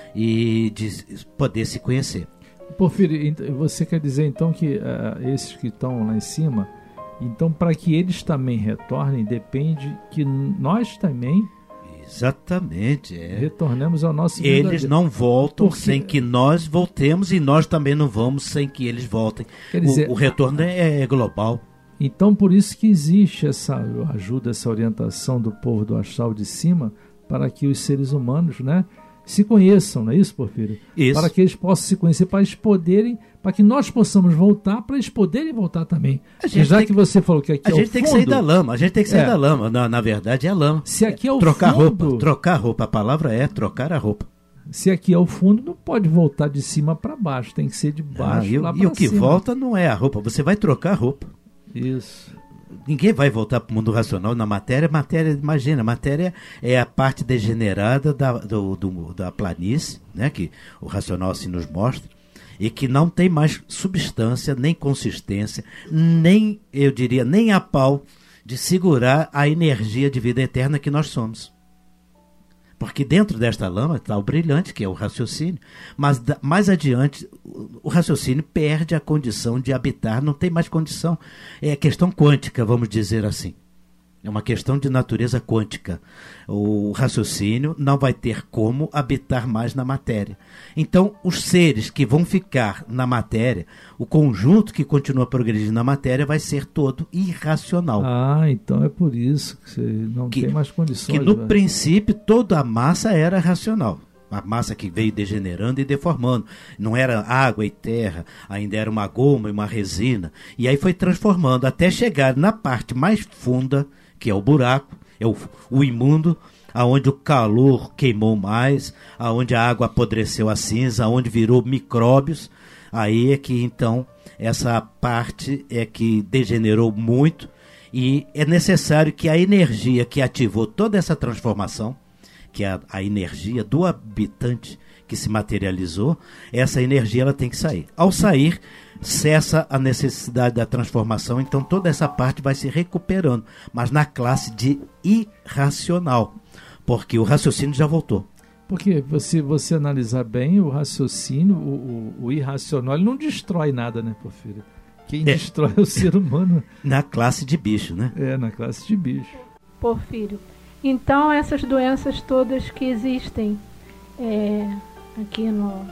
e de poder se conhecer. Porfírio, você quer dizer então que uh, esses que estão lá em cima, então para que eles também retornem, depende que nós também Exatamente, é. retornemos ao nosso Eles verdadeiro. não voltam Porque... sem que nós voltemos, e nós também não vamos sem que eles voltem. Quer dizer, o, o retorno é, é global. Então por isso que existe essa ajuda, essa orientação do povo do astral de cima, para que os seres humanos, né, se conheçam, não é isso, Porfírio? Isso. Para que eles possam se conhecer, para eles poderem, para que nós possamos voltar, para eles poderem voltar também. Já que, que você falou que aqui a é gente o tem fundo, que sair da lama, a gente tem que sair é. da lama. Na, na verdade é a lama. Se aqui é o trocar fundo, roupa, trocar roupa, a palavra é trocar a roupa. Se aqui é o fundo, não pode voltar de cima para baixo, tem que ser de baixo ah, e, lá para cima. E o que cima. volta não é a roupa, você vai trocar a roupa. Isso. Ninguém vai voltar para o mundo racional na matéria. Matéria, imagina, matéria é a parte degenerada da, do, do, da planície, né, que o racional assim nos mostra, e que não tem mais substância, nem consistência, nem, eu diria, nem a pau de segurar a energia de vida eterna que nós somos. Porque dentro desta lama está o brilhante, que é o raciocínio, mas da, mais adiante o, o raciocínio perde a condição de habitar, não tem mais condição. É questão quântica, vamos dizer assim. É uma questão de natureza quântica. O raciocínio não vai ter como habitar mais na matéria. Então, os seres que vão ficar na matéria, o conjunto que continua progredindo na matéria vai ser todo irracional. Ah, então é por isso que você não que, tem mais condições. Que no né? princípio toda a massa era racional. A massa que veio degenerando e deformando. Não era água e terra, ainda era uma goma e uma resina. E aí foi transformando até chegar na parte mais funda, que é o buraco, é o, o imundo, aonde o calor queimou mais, aonde a água apodreceu a cinza, aonde virou micróbios. Aí é que então essa parte é que degenerou muito e é necessário que a energia que ativou toda essa transformação, que é a, a energia do habitante que se materializou, essa energia ela tem que sair. Ao sair, cessa a necessidade da transformação, então toda essa parte vai se recuperando, mas na classe de irracional, porque o raciocínio já voltou. Porque você, você analisar bem o raciocínio, o, o, o irracional, ele não destrói nada, né, Porfírio? Quem é. destrói é o ser humano. Na classe de bicho, né? É, na classe de bicho. Porfírio, então essas doenças todas que existem é, aqui no,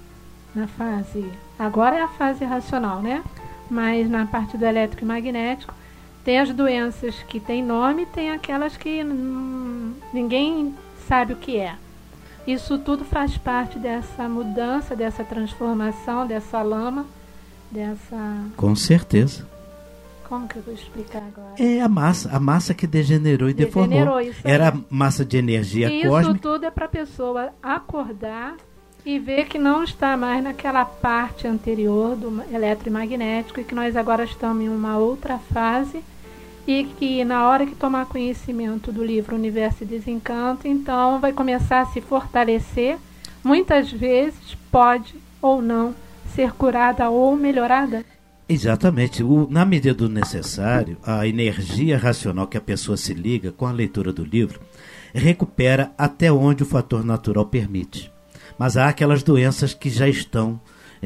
na fase... Agora é a fase racional, né? Mas na parte do elétrico e magnético, tem as doenças que têm nome, tem aquelas que hum, ninguém sabe o que é. Isso tudo faz parte dessa mudança, dessa transformação, dessa lama, dessa... Com certeza. Como que eu vou explicar agora? É a massa, a massa que degenerou e degenerou, deformou. Isso Era a massa de energia e cósmica. Isso tudo é para a pessoa acordar e ver que não está mais naquela parte anterior do eletromagnético e que nós agora estamos em uma outra fase e que na hora que tomar conhecimento do livro Universo e Desencanto, então vai começar a se fortalecer, muitas vezes pode ou não ser curada ou melhorada. Exatamente. O, na medida do necessário, a energia racional que a pessoa se liga com a leitura do livro recupera até onde o fator natural permite. Mas há aquelas doenças que já estão,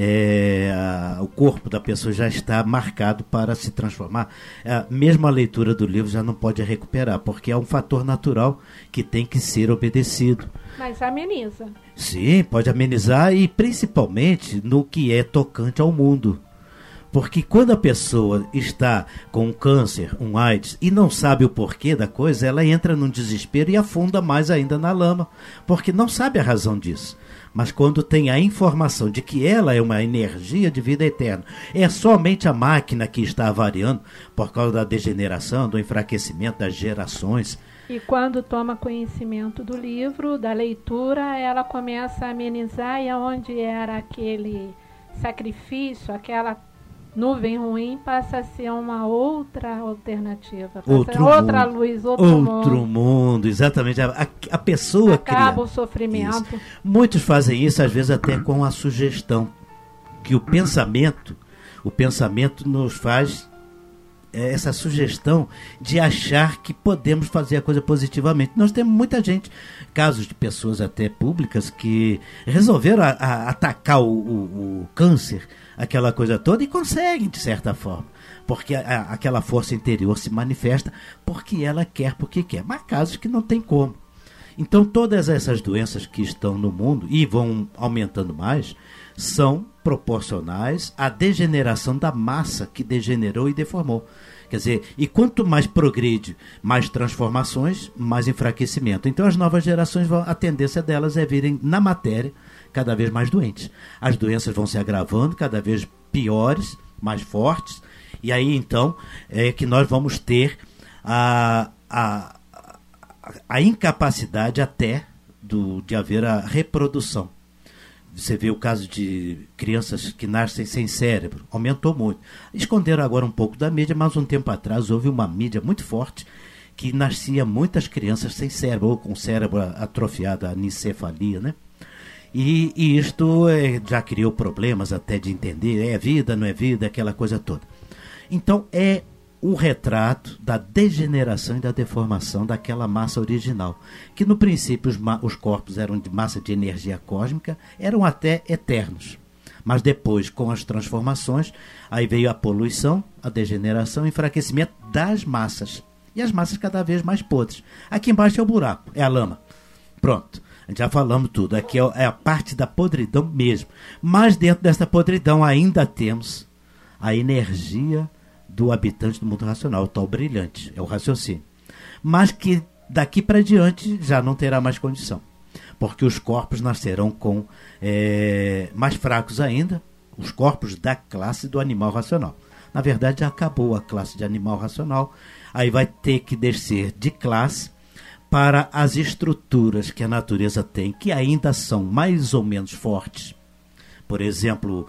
é, a, o corpo da pessoa já está marcado para se transformar. É, mesmo a leitura do livro já não pode recuperar, porque é um fator natural que tem que ser obedecido. Mas ameniza. Sim, pode amenizar e principalmente no que é tocante ao mundo. Porque quando a pessoa está com um câncer, um AIDS, e não sabe o porquê da coisa, ela entra num desespero e afunda mais ainda na lama, porque não sabe a razão disso. Mas quando tem a informação de que ela é uma energia de vida eterna, é somente a máquina que está avariando por causa da degeneração, do enfraquecimento das gerações. E quando toma conhecimento do livro, da leitura, ela começa a amenizar, e onde era aquele sacrifício, aquela nuvem ruim, passa a ser uma outra alternativa, outro outra mundo, luz, outro, outro mundo. mundo, exatamente. A, a, a pessoa acaba cria o sofrimento. Isso. Muitos fazem isso, às vezes até com a sugestão, que o pensamento, o pensamento nos faz é, essa sugestão de achar que podemos fazer a coisa positivamente. Nós temos muita gente, casos de pessoas até públicas, que resolveram a, a, atacar o, o, o câncer, aquela coisa toda, e conseguem de certa forma, porque a, a, aquela força interior se manifesta porque ela quer, porque quer, mas casos que não tem como. Então todas essas doenças que estão no mundo e vão aumentando mais são proporcionais à degeneração da massa que degenerou e deformou. Quer dizer, e quanto mais progride, mais transformações, mais enfraquecimento. Então as novas gerações, vão, a tendência delas é virem na matéria cada vez mais doentes. As doenças vão se agravando, cada vez piores, mais fortes, e aí então é que nós vamos ter a, a, a incapacidade até do, de haver a reprodução. Você vê o caso de crianças que nascem sem cérebro, aumentou muito. Esconderam agora um pouco da mídia, mas um tempo atrás houve uma mídia muito forte que nascia muitas crianças sem cérebro, ou com cérebro atrofiado, anencefalia, né? E, e isto é, já criou problemas até de entender, é vida, não é vida, aquela coisa toda. Então é um retrato da degeneração e da deformação daquela massa original, que no princípio os, ma- os corpos eram de massa de energia cósmica, eram até eternos. Mas depois, com as transformações, aí veio a poluição, a degeneração e enfraquecimento das massas. E as massas cada vez mais podres. Aqui embaixo é o buraco, é a lama. Pronto, já falamos tudo. Aqui é a parte da podridão mesmo. Mas dentro dessa podridão ainda temos a energia do habitante do mundo racional, o tal brilhante, é o raciocínio. Mas que daqui para diante já não terá mais condição. Porque os corpos nascerão com é, mais fracos ainda, os corpos da classe do animal racional. Na verdade, já acabou a classe de animal racional, aí vai ter que descer de classe para as estruturas que a natureza tem, que ainda são mais ou menos fortes. Por exemplo,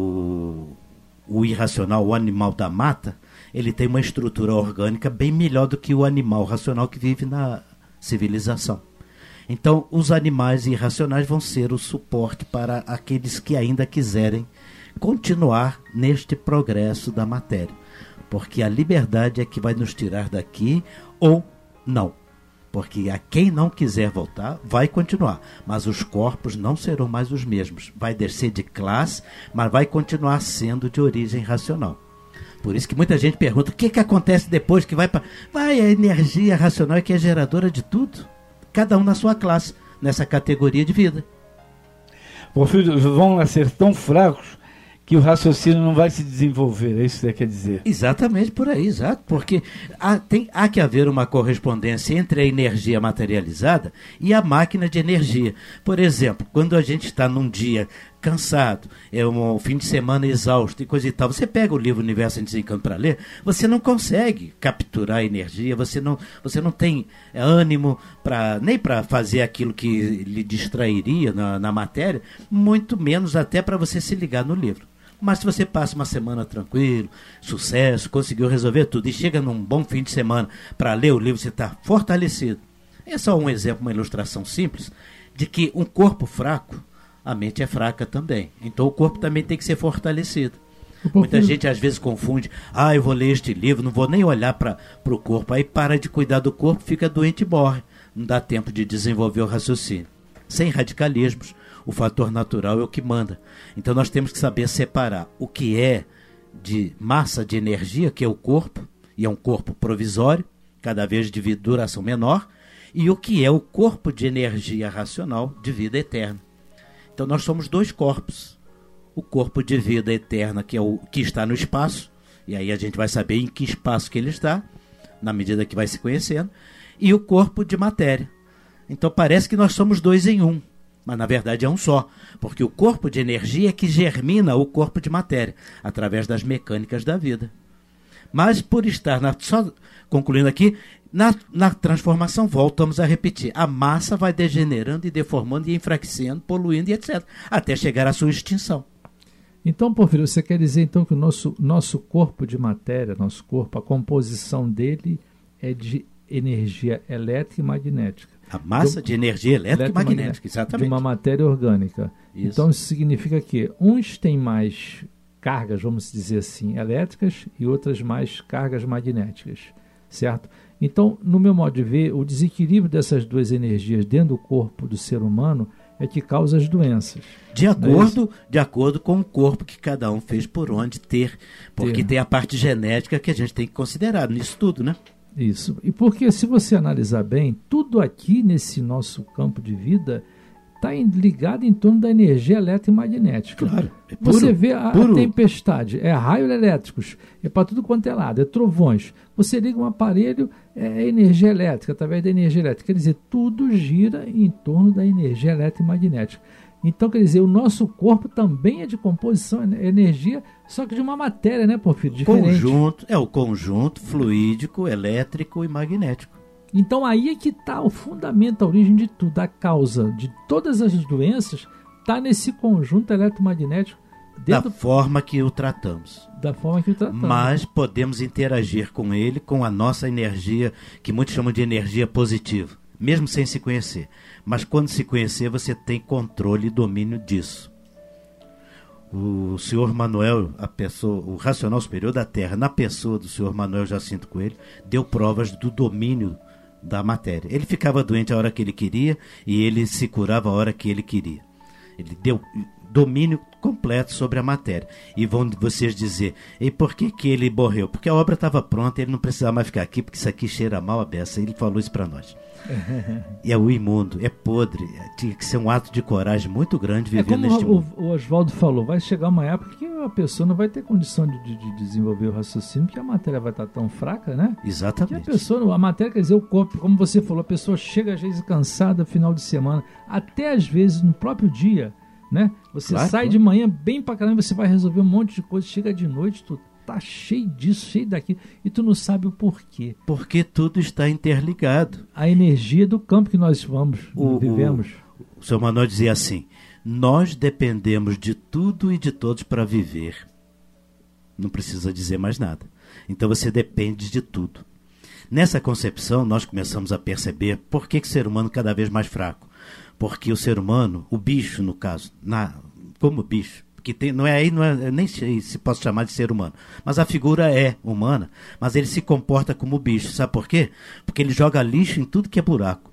o, o irracional, o animal da mata, ele tem uma estrutura orgânica bem melhor do que o animal racional que vive na civilização. Então, os animais irracionais vão ser o suporte para aqueles que ainda quiserem continuar neste progresso da matéria. Porque a liberdade é que vai nos tirar daqui ou não. Porque a quem não quiser voltar, vai continuar. Mas os corpos não serão mais os mesmos. Vai descer de classe, mas vai continuar sendo de origem racional. Por isso que muita gente pergunta, o que, que acontece depois que vai para... Vai, a energia racional que é geradora de tudo. Cada um na sua classe, nessa categoria de vida. Porfírio, vão nascer tão fracos que o raciocínio não vai se desenvolver, é isso que você quer dizer? Exatamente por aí, exato, porque há, tem, há que haver uma correspondência entre a energia materializada e a máquina de energia. Por exemplo, quando a gente está num dia cansado, é um fim de semana exausto e coisa e tal, você pega o livro Universo em Desencanto para ler, você não consegue capturar a energia, você não, você não tem ânimo pra, nem para fazer aquilo que lhe distrairia na, na matéria, muito menos até para você se ligar no livro. Mas se você passa uma semana tranquilo, sucesso, conseguiu resolver tudo e chega num bom fim de semana para ler o livro, você está fortalecido. É só um exemplo, uma ilustração simples de que um corpo fraco, a mente é fraca também. Então o corpo também tem que ser fortalecido. Muita gente às vezes confunde, ah, eu vou ler este livro, não vou nem olhar para o corpo. Aí para de cuidar do corpo, fica doente e morre. Não dá tempo de desenvolver o raciocínio. Sem radicalismos, o fator natural é o que manda. Então nós temos que saber separar o que é de massa de energia, que é o corpo, e é um corpo provisório, cada vez de duração menor, e o que é o corpo de energia racional de vida eterna. Então nós somos dois corpos. O corpo de vida eterna, que é o que está no espaço, e aí a gente vai saber em que espaço que ele está, na medida que vai se conhecendo, e o corpo de matéria. Então parece que nós somos dois em um, mas na verdade é um só, porque o corpo de energia é que germina o corpo de matéria, através das mecânicas da vida. Mas por estar, na, só concluindo aqui, na, na transformação, voltamos a repetir, a massa vai degenerando e deformando e enfraquecendo, poluindo e etcétera, até chegar à sua extinção. Então, Porfírio, você quer dizer então que o nosso, nosso corpo de matéria, nosso corpo, a composição dele é de energia elétrica e magnética. A massa de, de energia elétrica e magnética, exatamente. De uma matéria orgânica. Isso. Então isso significa que uns têm mais cargas, vamos dizer assim, elétricas e outras mais cargas magnéticas, certo? Então, no meu modo de ver, o desequilíbrio dessas duas energias dentro do corpo do ser humano é que causa as doenças. De acordo, é de acordo com o corpo que cada um fez por onde ter, porque ter. Tem a parte genética que a gente tem que considerar nisso tudo, né? Isso. E porque, se você analisar bem, tudo aqui nesse nosso campo de vida está ligado em torno da energia eletromagnética. Claro. É puro, você vê a, puro. a tempestade, é raios elétricos, é para tudo quanto é lado, é trovões. Você liga um aparelho, é energia elétrica, através da energia elétrica. Quer dizer, tudo gira em torno da energia eletromagnética. Então, quer dizer, o nosso corpo também é de composição, é energia, só que de uma matéria, né, Porfírio? Diferente. Conjunto, é o conjunto fluídico, elétrico e magnético. Então aí é que está o fundamento, a origem de tudo, a causa de todas as doenças está nesse conjunto eletromagnético. Da forma que o tratamos. Da forma que o tratamos. Mas podemos interagir com ele com a nossa energia, que muitos chamam de energia positiva, mesmo sem se conhecer. Mas quando se conhecer, você tem controle e domínio disso. O senhor Manuel, a pessoa, o racional superior da Terra, na pessoa do senhor Manuel Jacinto Coelho, deu provas do domínio da matéria. Ele ficava doente a hora que ele queria e ele se curava a hora que ele queria. Ele deu domínio completo sobre a matéria. E vão vocês dizer, e por que que ele morreu? Porque a obra estava pronta, ele não precisava mais ficar aqui, porque isso aqui cheira mal a beça. Ele falou isso para nós. E é o imundo, é podre. Tinha que ser um ato de coragem muito grande viver é como neste o, mundo. O Oswaldo falou, vai chegar uma época que a pessoa não vai ter condição de, de, de desenvolver o raciocínio, porque a matéria vai estar tão fraca, né? Exatamente. Que a pessoa, a matéria, quer dizer, o corpo, como você falou, a pessoa chega às vezes cansada, final de semana, até às vezes no próprio dia, né? Você claro, sai claro. de manhã bem pra caramba, você vai resolver um monte de coisa, chega de noite, tu tá cheio disso, cheio daquilo, e tu não sabe o porquê. Porque tudo está interligado. A energia do campo que nós vamos, O, vivemos. O, o senhor Manuel dizia assim, nós dependemos de tudo e de todos para viver. Não precisa dizer mais nada. Então você depende de tudo. Nessa concepção, nós começamos a perceber por que, que o ser humano é cada vez mais fraco. Porque o ser humano, o bicho no caso, na, como bicho, que tem, não é aí, não é, nem se, se posso chamar de ser humano, mas a figura é humana, mas ele se comporta como bicho, sabe por quê? Porque ele joga lixo em tudo que é buraco.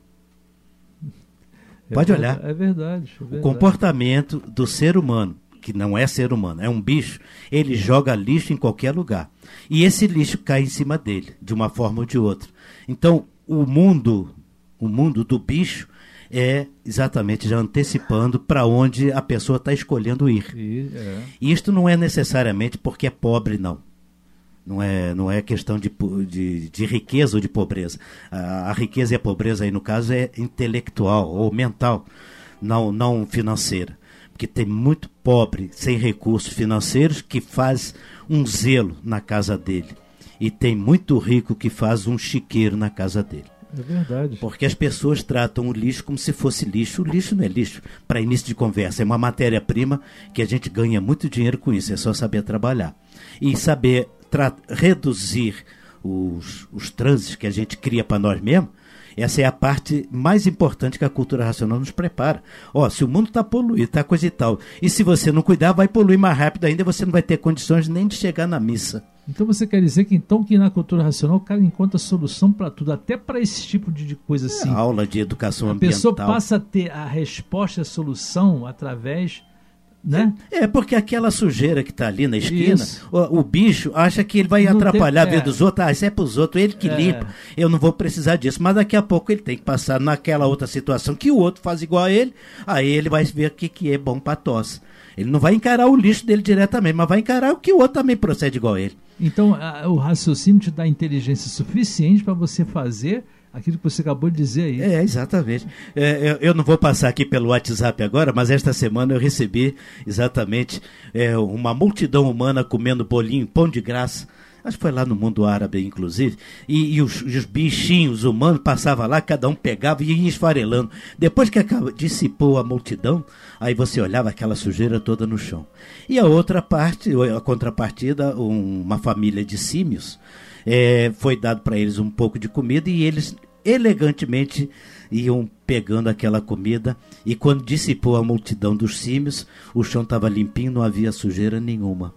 Pode é, olhar. É verdade, é verdade. O comportamento do ser humano, que não é ser humano, é um bicho, ele joga lixo em qualquer lugar. E esse lixo cai em cima dele, de uma forma ou de outra. Então, o mundo, o mundo do bicho é exatamente já antecipando para onde a pessoa está escolhendo ir. E, é. E isto não é necessariamente porque é pobre, não. Não é, não é questão de, de, de riqueza ou de pobreza. A, a riqueza e a pobreza aí, no caso, é intelectual ou mental, não, não financeira. Porque tem muito pobre, sem recursos financeiros, que faz um zelo na casa dele. E tem muito rico que faz um chiqueiro na casa dele. É verdade. Porque as pessoas tratam o lixo como se fosse lixo. O lixo não é lixo. Para início de conversa, é uma matéria-prima que a gente ganha muito dinheiro com isso. É só saber trabalhar. E saber reduzir os, os trânsitos que a gente cria para nós mesmos. Essa é a parte mais importante que a cultura racional nos prepara. Ó, se o mundo está poluído, está coisa e tal, e se você não cuidar, vai poluir mais rápido ainda, você não vai ter condições nem de chegar na missa. Então você quer dizer que então que na cultura racional o cara encontra solução para tudo, até para esse tipo de, de coisa assim. É, aula de educação a ambiental. A pessoa passa a ter a resposta, a solução através... Né? É, porque aquela sujeira que está ali na esquina, o, o bicho acha que ele vai não atrapalhar tem, a vida é. dos outros. Ah, isso é para os outros, ele que é. limpa, eu não vou precisar disso. Mas daqui a pouco ele tem que passar naquela outra situação que o outro faz igual a ele, aí ele vai ver o que, que é bom para tosse. Ele não vai encarar o lixo dele diretamente, mas vai encarar o que o outro também procede igual a ele. Então a, o raciocínio te dá inteligência suficiente para você fazer aquilo que você acabou de dizer aí. É, exatamente. É, eu, eu não vou passar aqui pelo WhatsApp agora, mas esta semana eu recebi exatamente é, uma multidão humana comendo bolinho, pão de graça. Acho que foi lá no mundo árabe, inclusive. E, e, os, e os bichinhos humanos passavam lá, cada um pegava e ia esfarelando. Depois que acaba, dissipou a multidão, aí você olhava aquela sujeira toda no chão. E a outra parte, a contrapartida, um, uma família de símios, é, foi dado para eles um pouco de comida e eles elegantemente iam pegando aquela comida, e quando dissipou a multidão dos símios, o chão estava limpinho, não havia sujeira nenhuma.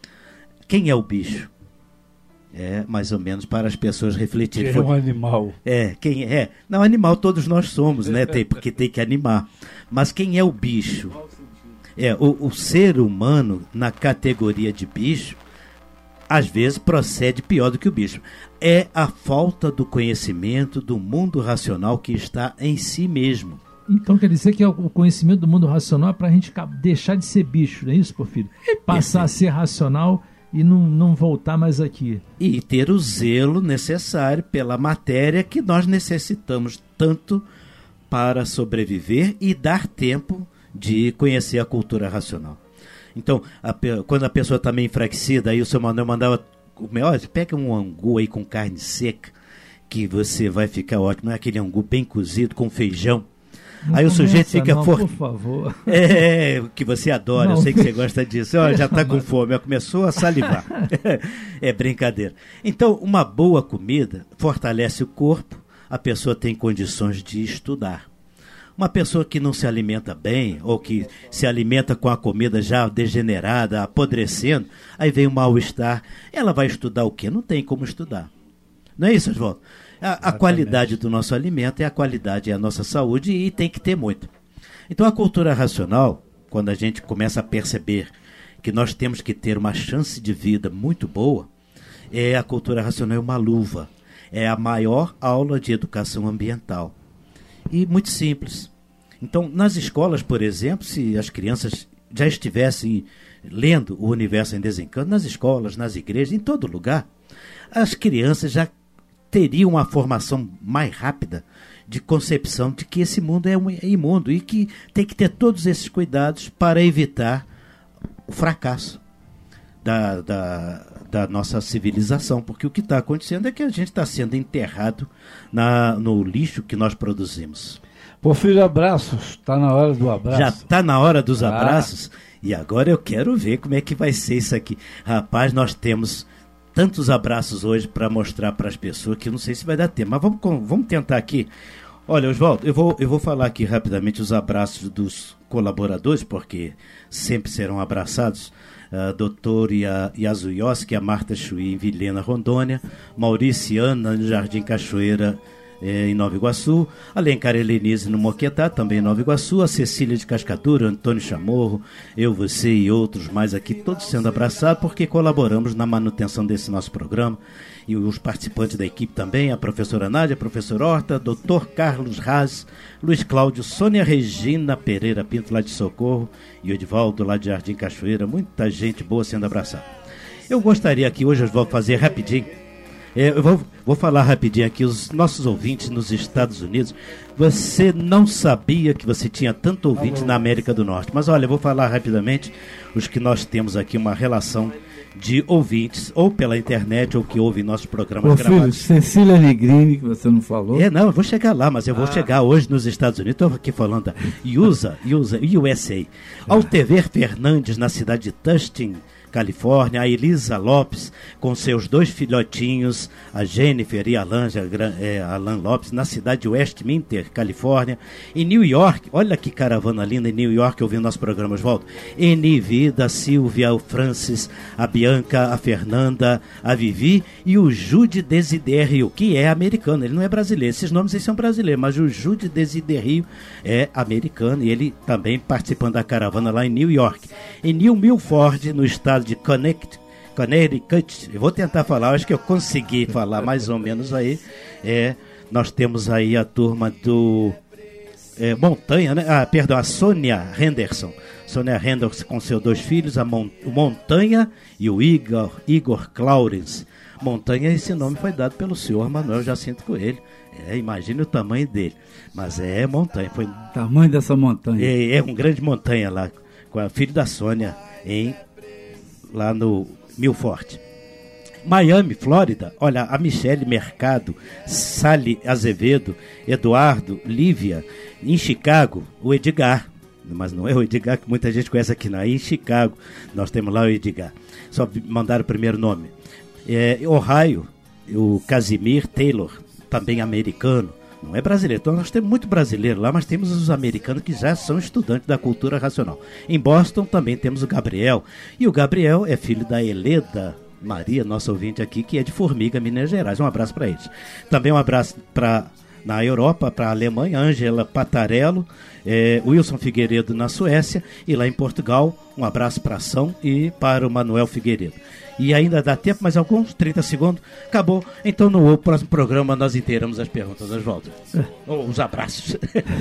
Quem é o bicho? É, mais ou menos para as pessoas refletirem. É um animal. É, quem é? Não, animal todos nós somos, né? Tem, porque tem que animar. Mas quem é o bicho? É, o, o ser humano, na categoria de bicho, às vezes procede pior do que o bicho. É a falta do conhecimento do mundo racional que está em si mesmo. Então quer dizer que o conhecimento do mundo racional é para a gente deixar de ser bicho, não é isso, Porfírio? É passar a ser racional e não, não voltar mais aqui. E ter o zelo necessário pela matéria que nós necessitamos tanto para sobreviver e dar tempo de conhecer a cultura racional. Então, a, quando a pessoa está meio enfraquecida, aí o seu Manuel mandava, olha, pega um angu aí com carne seca, que você vai ficar ótimo. É aquele angu bem cozido com feijão. Não Aí o sujeito fica não, forte. Por favor. É, que você adora, Não. eu sei que você gosta disso. Ó, já está com fome, ó, começou a salivar. É brincadeira. Então, uma boa comida fortalece o corpo, a pessoa tem condições de estudar. Uma pessoa que não se alimenta bem, ou que se alimenta com a comida já degenerada, apodrecendo, aí vem o mal-estar, ela vai estudar o quê? Não tem como estudar. Não é isso, Oswaldo? A, a qualidade do nosso alimento é a qualidade, é a nossa saúde, e tem que ter muito. Então a cultura racional, quando a gente começa a perceber que nós temos que ter uma chance de vida muito boa, é a cultura racional é uma luva. É a maior aula de educação ambiental. E muito simples. Então, nas escolas, por exemplo, se as crianças já estivessem lendo O Universo em Desencanto, nas escolas, nas igrejas, em todo lugar, as crianças já teriam uma formação mais rápida de concepção de que esse mundo é um imundo e que tem que ter todos esses cuidados para evitar o fracasso da, da, da nossa civilização, porque o que está acontecendo é que a gente está sendo enterrado na, no lixo que nós produzimos. Porfírio, abraços, está na hora do abraço. Já está na hora dos ah. abraços, e agora eu quero ver como é que vai ser isso aqui. Rapaz, nós temos tantos abraços hoje para mostrar para as pessoas que eu não sei se vai dar tempo, mas vamos, vamos tentar aqui. Olha, Oswaldo, eu vou, eu vou falar aqui rapidamente os abraços dos colaboradores, porque sempre serão abraçados. Uh, doutor Yazuyoski, a Marta Chuí em Vilhena, Rondônia, Mauriciana no Jardim Cachoeira, eh, em Nova Iguaçu, Alencar Helenise no Moquetá, também em Nova Iguaçu, a Cecília de Cascadura, Antônio Chamorro, eu, você e outros mais aqui, todos sendo abraçados, porque colaboramos na manutenção desse nosso programa, e os participantes da equipe também, a professora Nádia, a professora Horta, doutor Carlos Raz, Luiz Cláudio, Sônia Regina Pereira Pinto, lá de Socorro, e o Edivaldo, lá de Jardim Cachoeira, muita gente boa sendo abraçada. Eu gostaria aqui hoje, eu vou fazer rapidinho, é, eu vou, vou falar rapidinho aqui, os nossos ouvintes nos Estados Unidos, você não sabia que você tinha tanto ouvinte na América do Norte, mas olha, eu vou falar rapidamente, os que nós temos aqui uma relação de ouvintes, ou pela internet, ou que ouvem nossos programas Ô, gravados. filho, Cecília Negrini, que você não falou. É, não, eu vou chegar lá, mas eu vou ah. chegar hoje nos Estados Unidos, estou aqui falando da U S A, U S A, U S A. Altever Fernandes, na cidade de Tustin, Califórnia, a Elisa Lopes, com seus dois filhotinhos, a Jennifer e a Alan, é, Alan Lopes, na cidade de Westminster, Califórnia. Em New York, olha que caravana linda, em New York, ouvindo nosso programa, Oswaldo. Eni, da Silvia, o Francis, a Bianca, a Fernanda, a Vivi e o Jude Desiderio, que é americano, ele não é brasileiro. Esses nomes aí são brasileiros, mas o Jude Desiderio é americano e ele também participando da caravana lá em New York. Em New Milford, no estado de Connecticut, Connecticut, eu vou tentar falar, acho que eu consegui falar mais ou menos aí, é, nós temos aí a turma do é, Montanha, né? Ah, perdão, a Sônia Henderson, Sônia Henderson com seus dois filhos, a Mon- o Montanha e o Igor, Igor Claurens. Montanha, esse nome foi dado pelo senhor Manuel Jacinto Coelho, é, imagine o tamanho dele, mas é montanha, foi tamanho dessa montanha, é, é um grande montanha lá, com a filho da Sônia, em lá no Milford. Miami, Flórida, olha, a Michele Mercado, Sally Azevedo, Eduardo, Lívia. Em Chicago, o Edgar, mas não é o Edgar que muita gente conhece aqui, não. Aí em Chicago, nós temos lá o Edgar, só mandaram o primeiro nome. É, Ohio, o Casimir Taylor, também americano, não é brasileiro. Então nós temos muito brasileiro lá, mas temos os americanos que já são estudantes da cultura racional. Em Boston também temos o Gabriel, e o Gabriel é filho da Heleda Maria, nossa ouvinte aqui, que é de Formiga, Minas Gerais. Um abraço para eles. Também um abraço para na Europa, para a Alemanha, Ângela Patarello, é, Wilson Figueiredo na Suécia, e lá em Portugal, um abraço para a Ação e para o Manuel Figueiredo. E ainda dá tempo, mais alguns trinta segundos, acabou. Então no próximo programa nós inteiramos as perguntas, Oswaldo. É. Ou os abraços.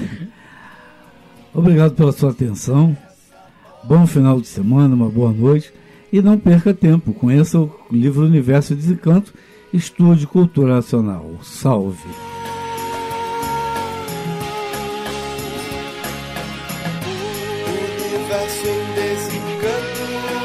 Obrigado pela sua atenção. Bom final de semana, uma boa noite. E não perca tempo, conheça o livro Universo em Desencanto, estude cultura nacional. Salve! Universo em Desencanto.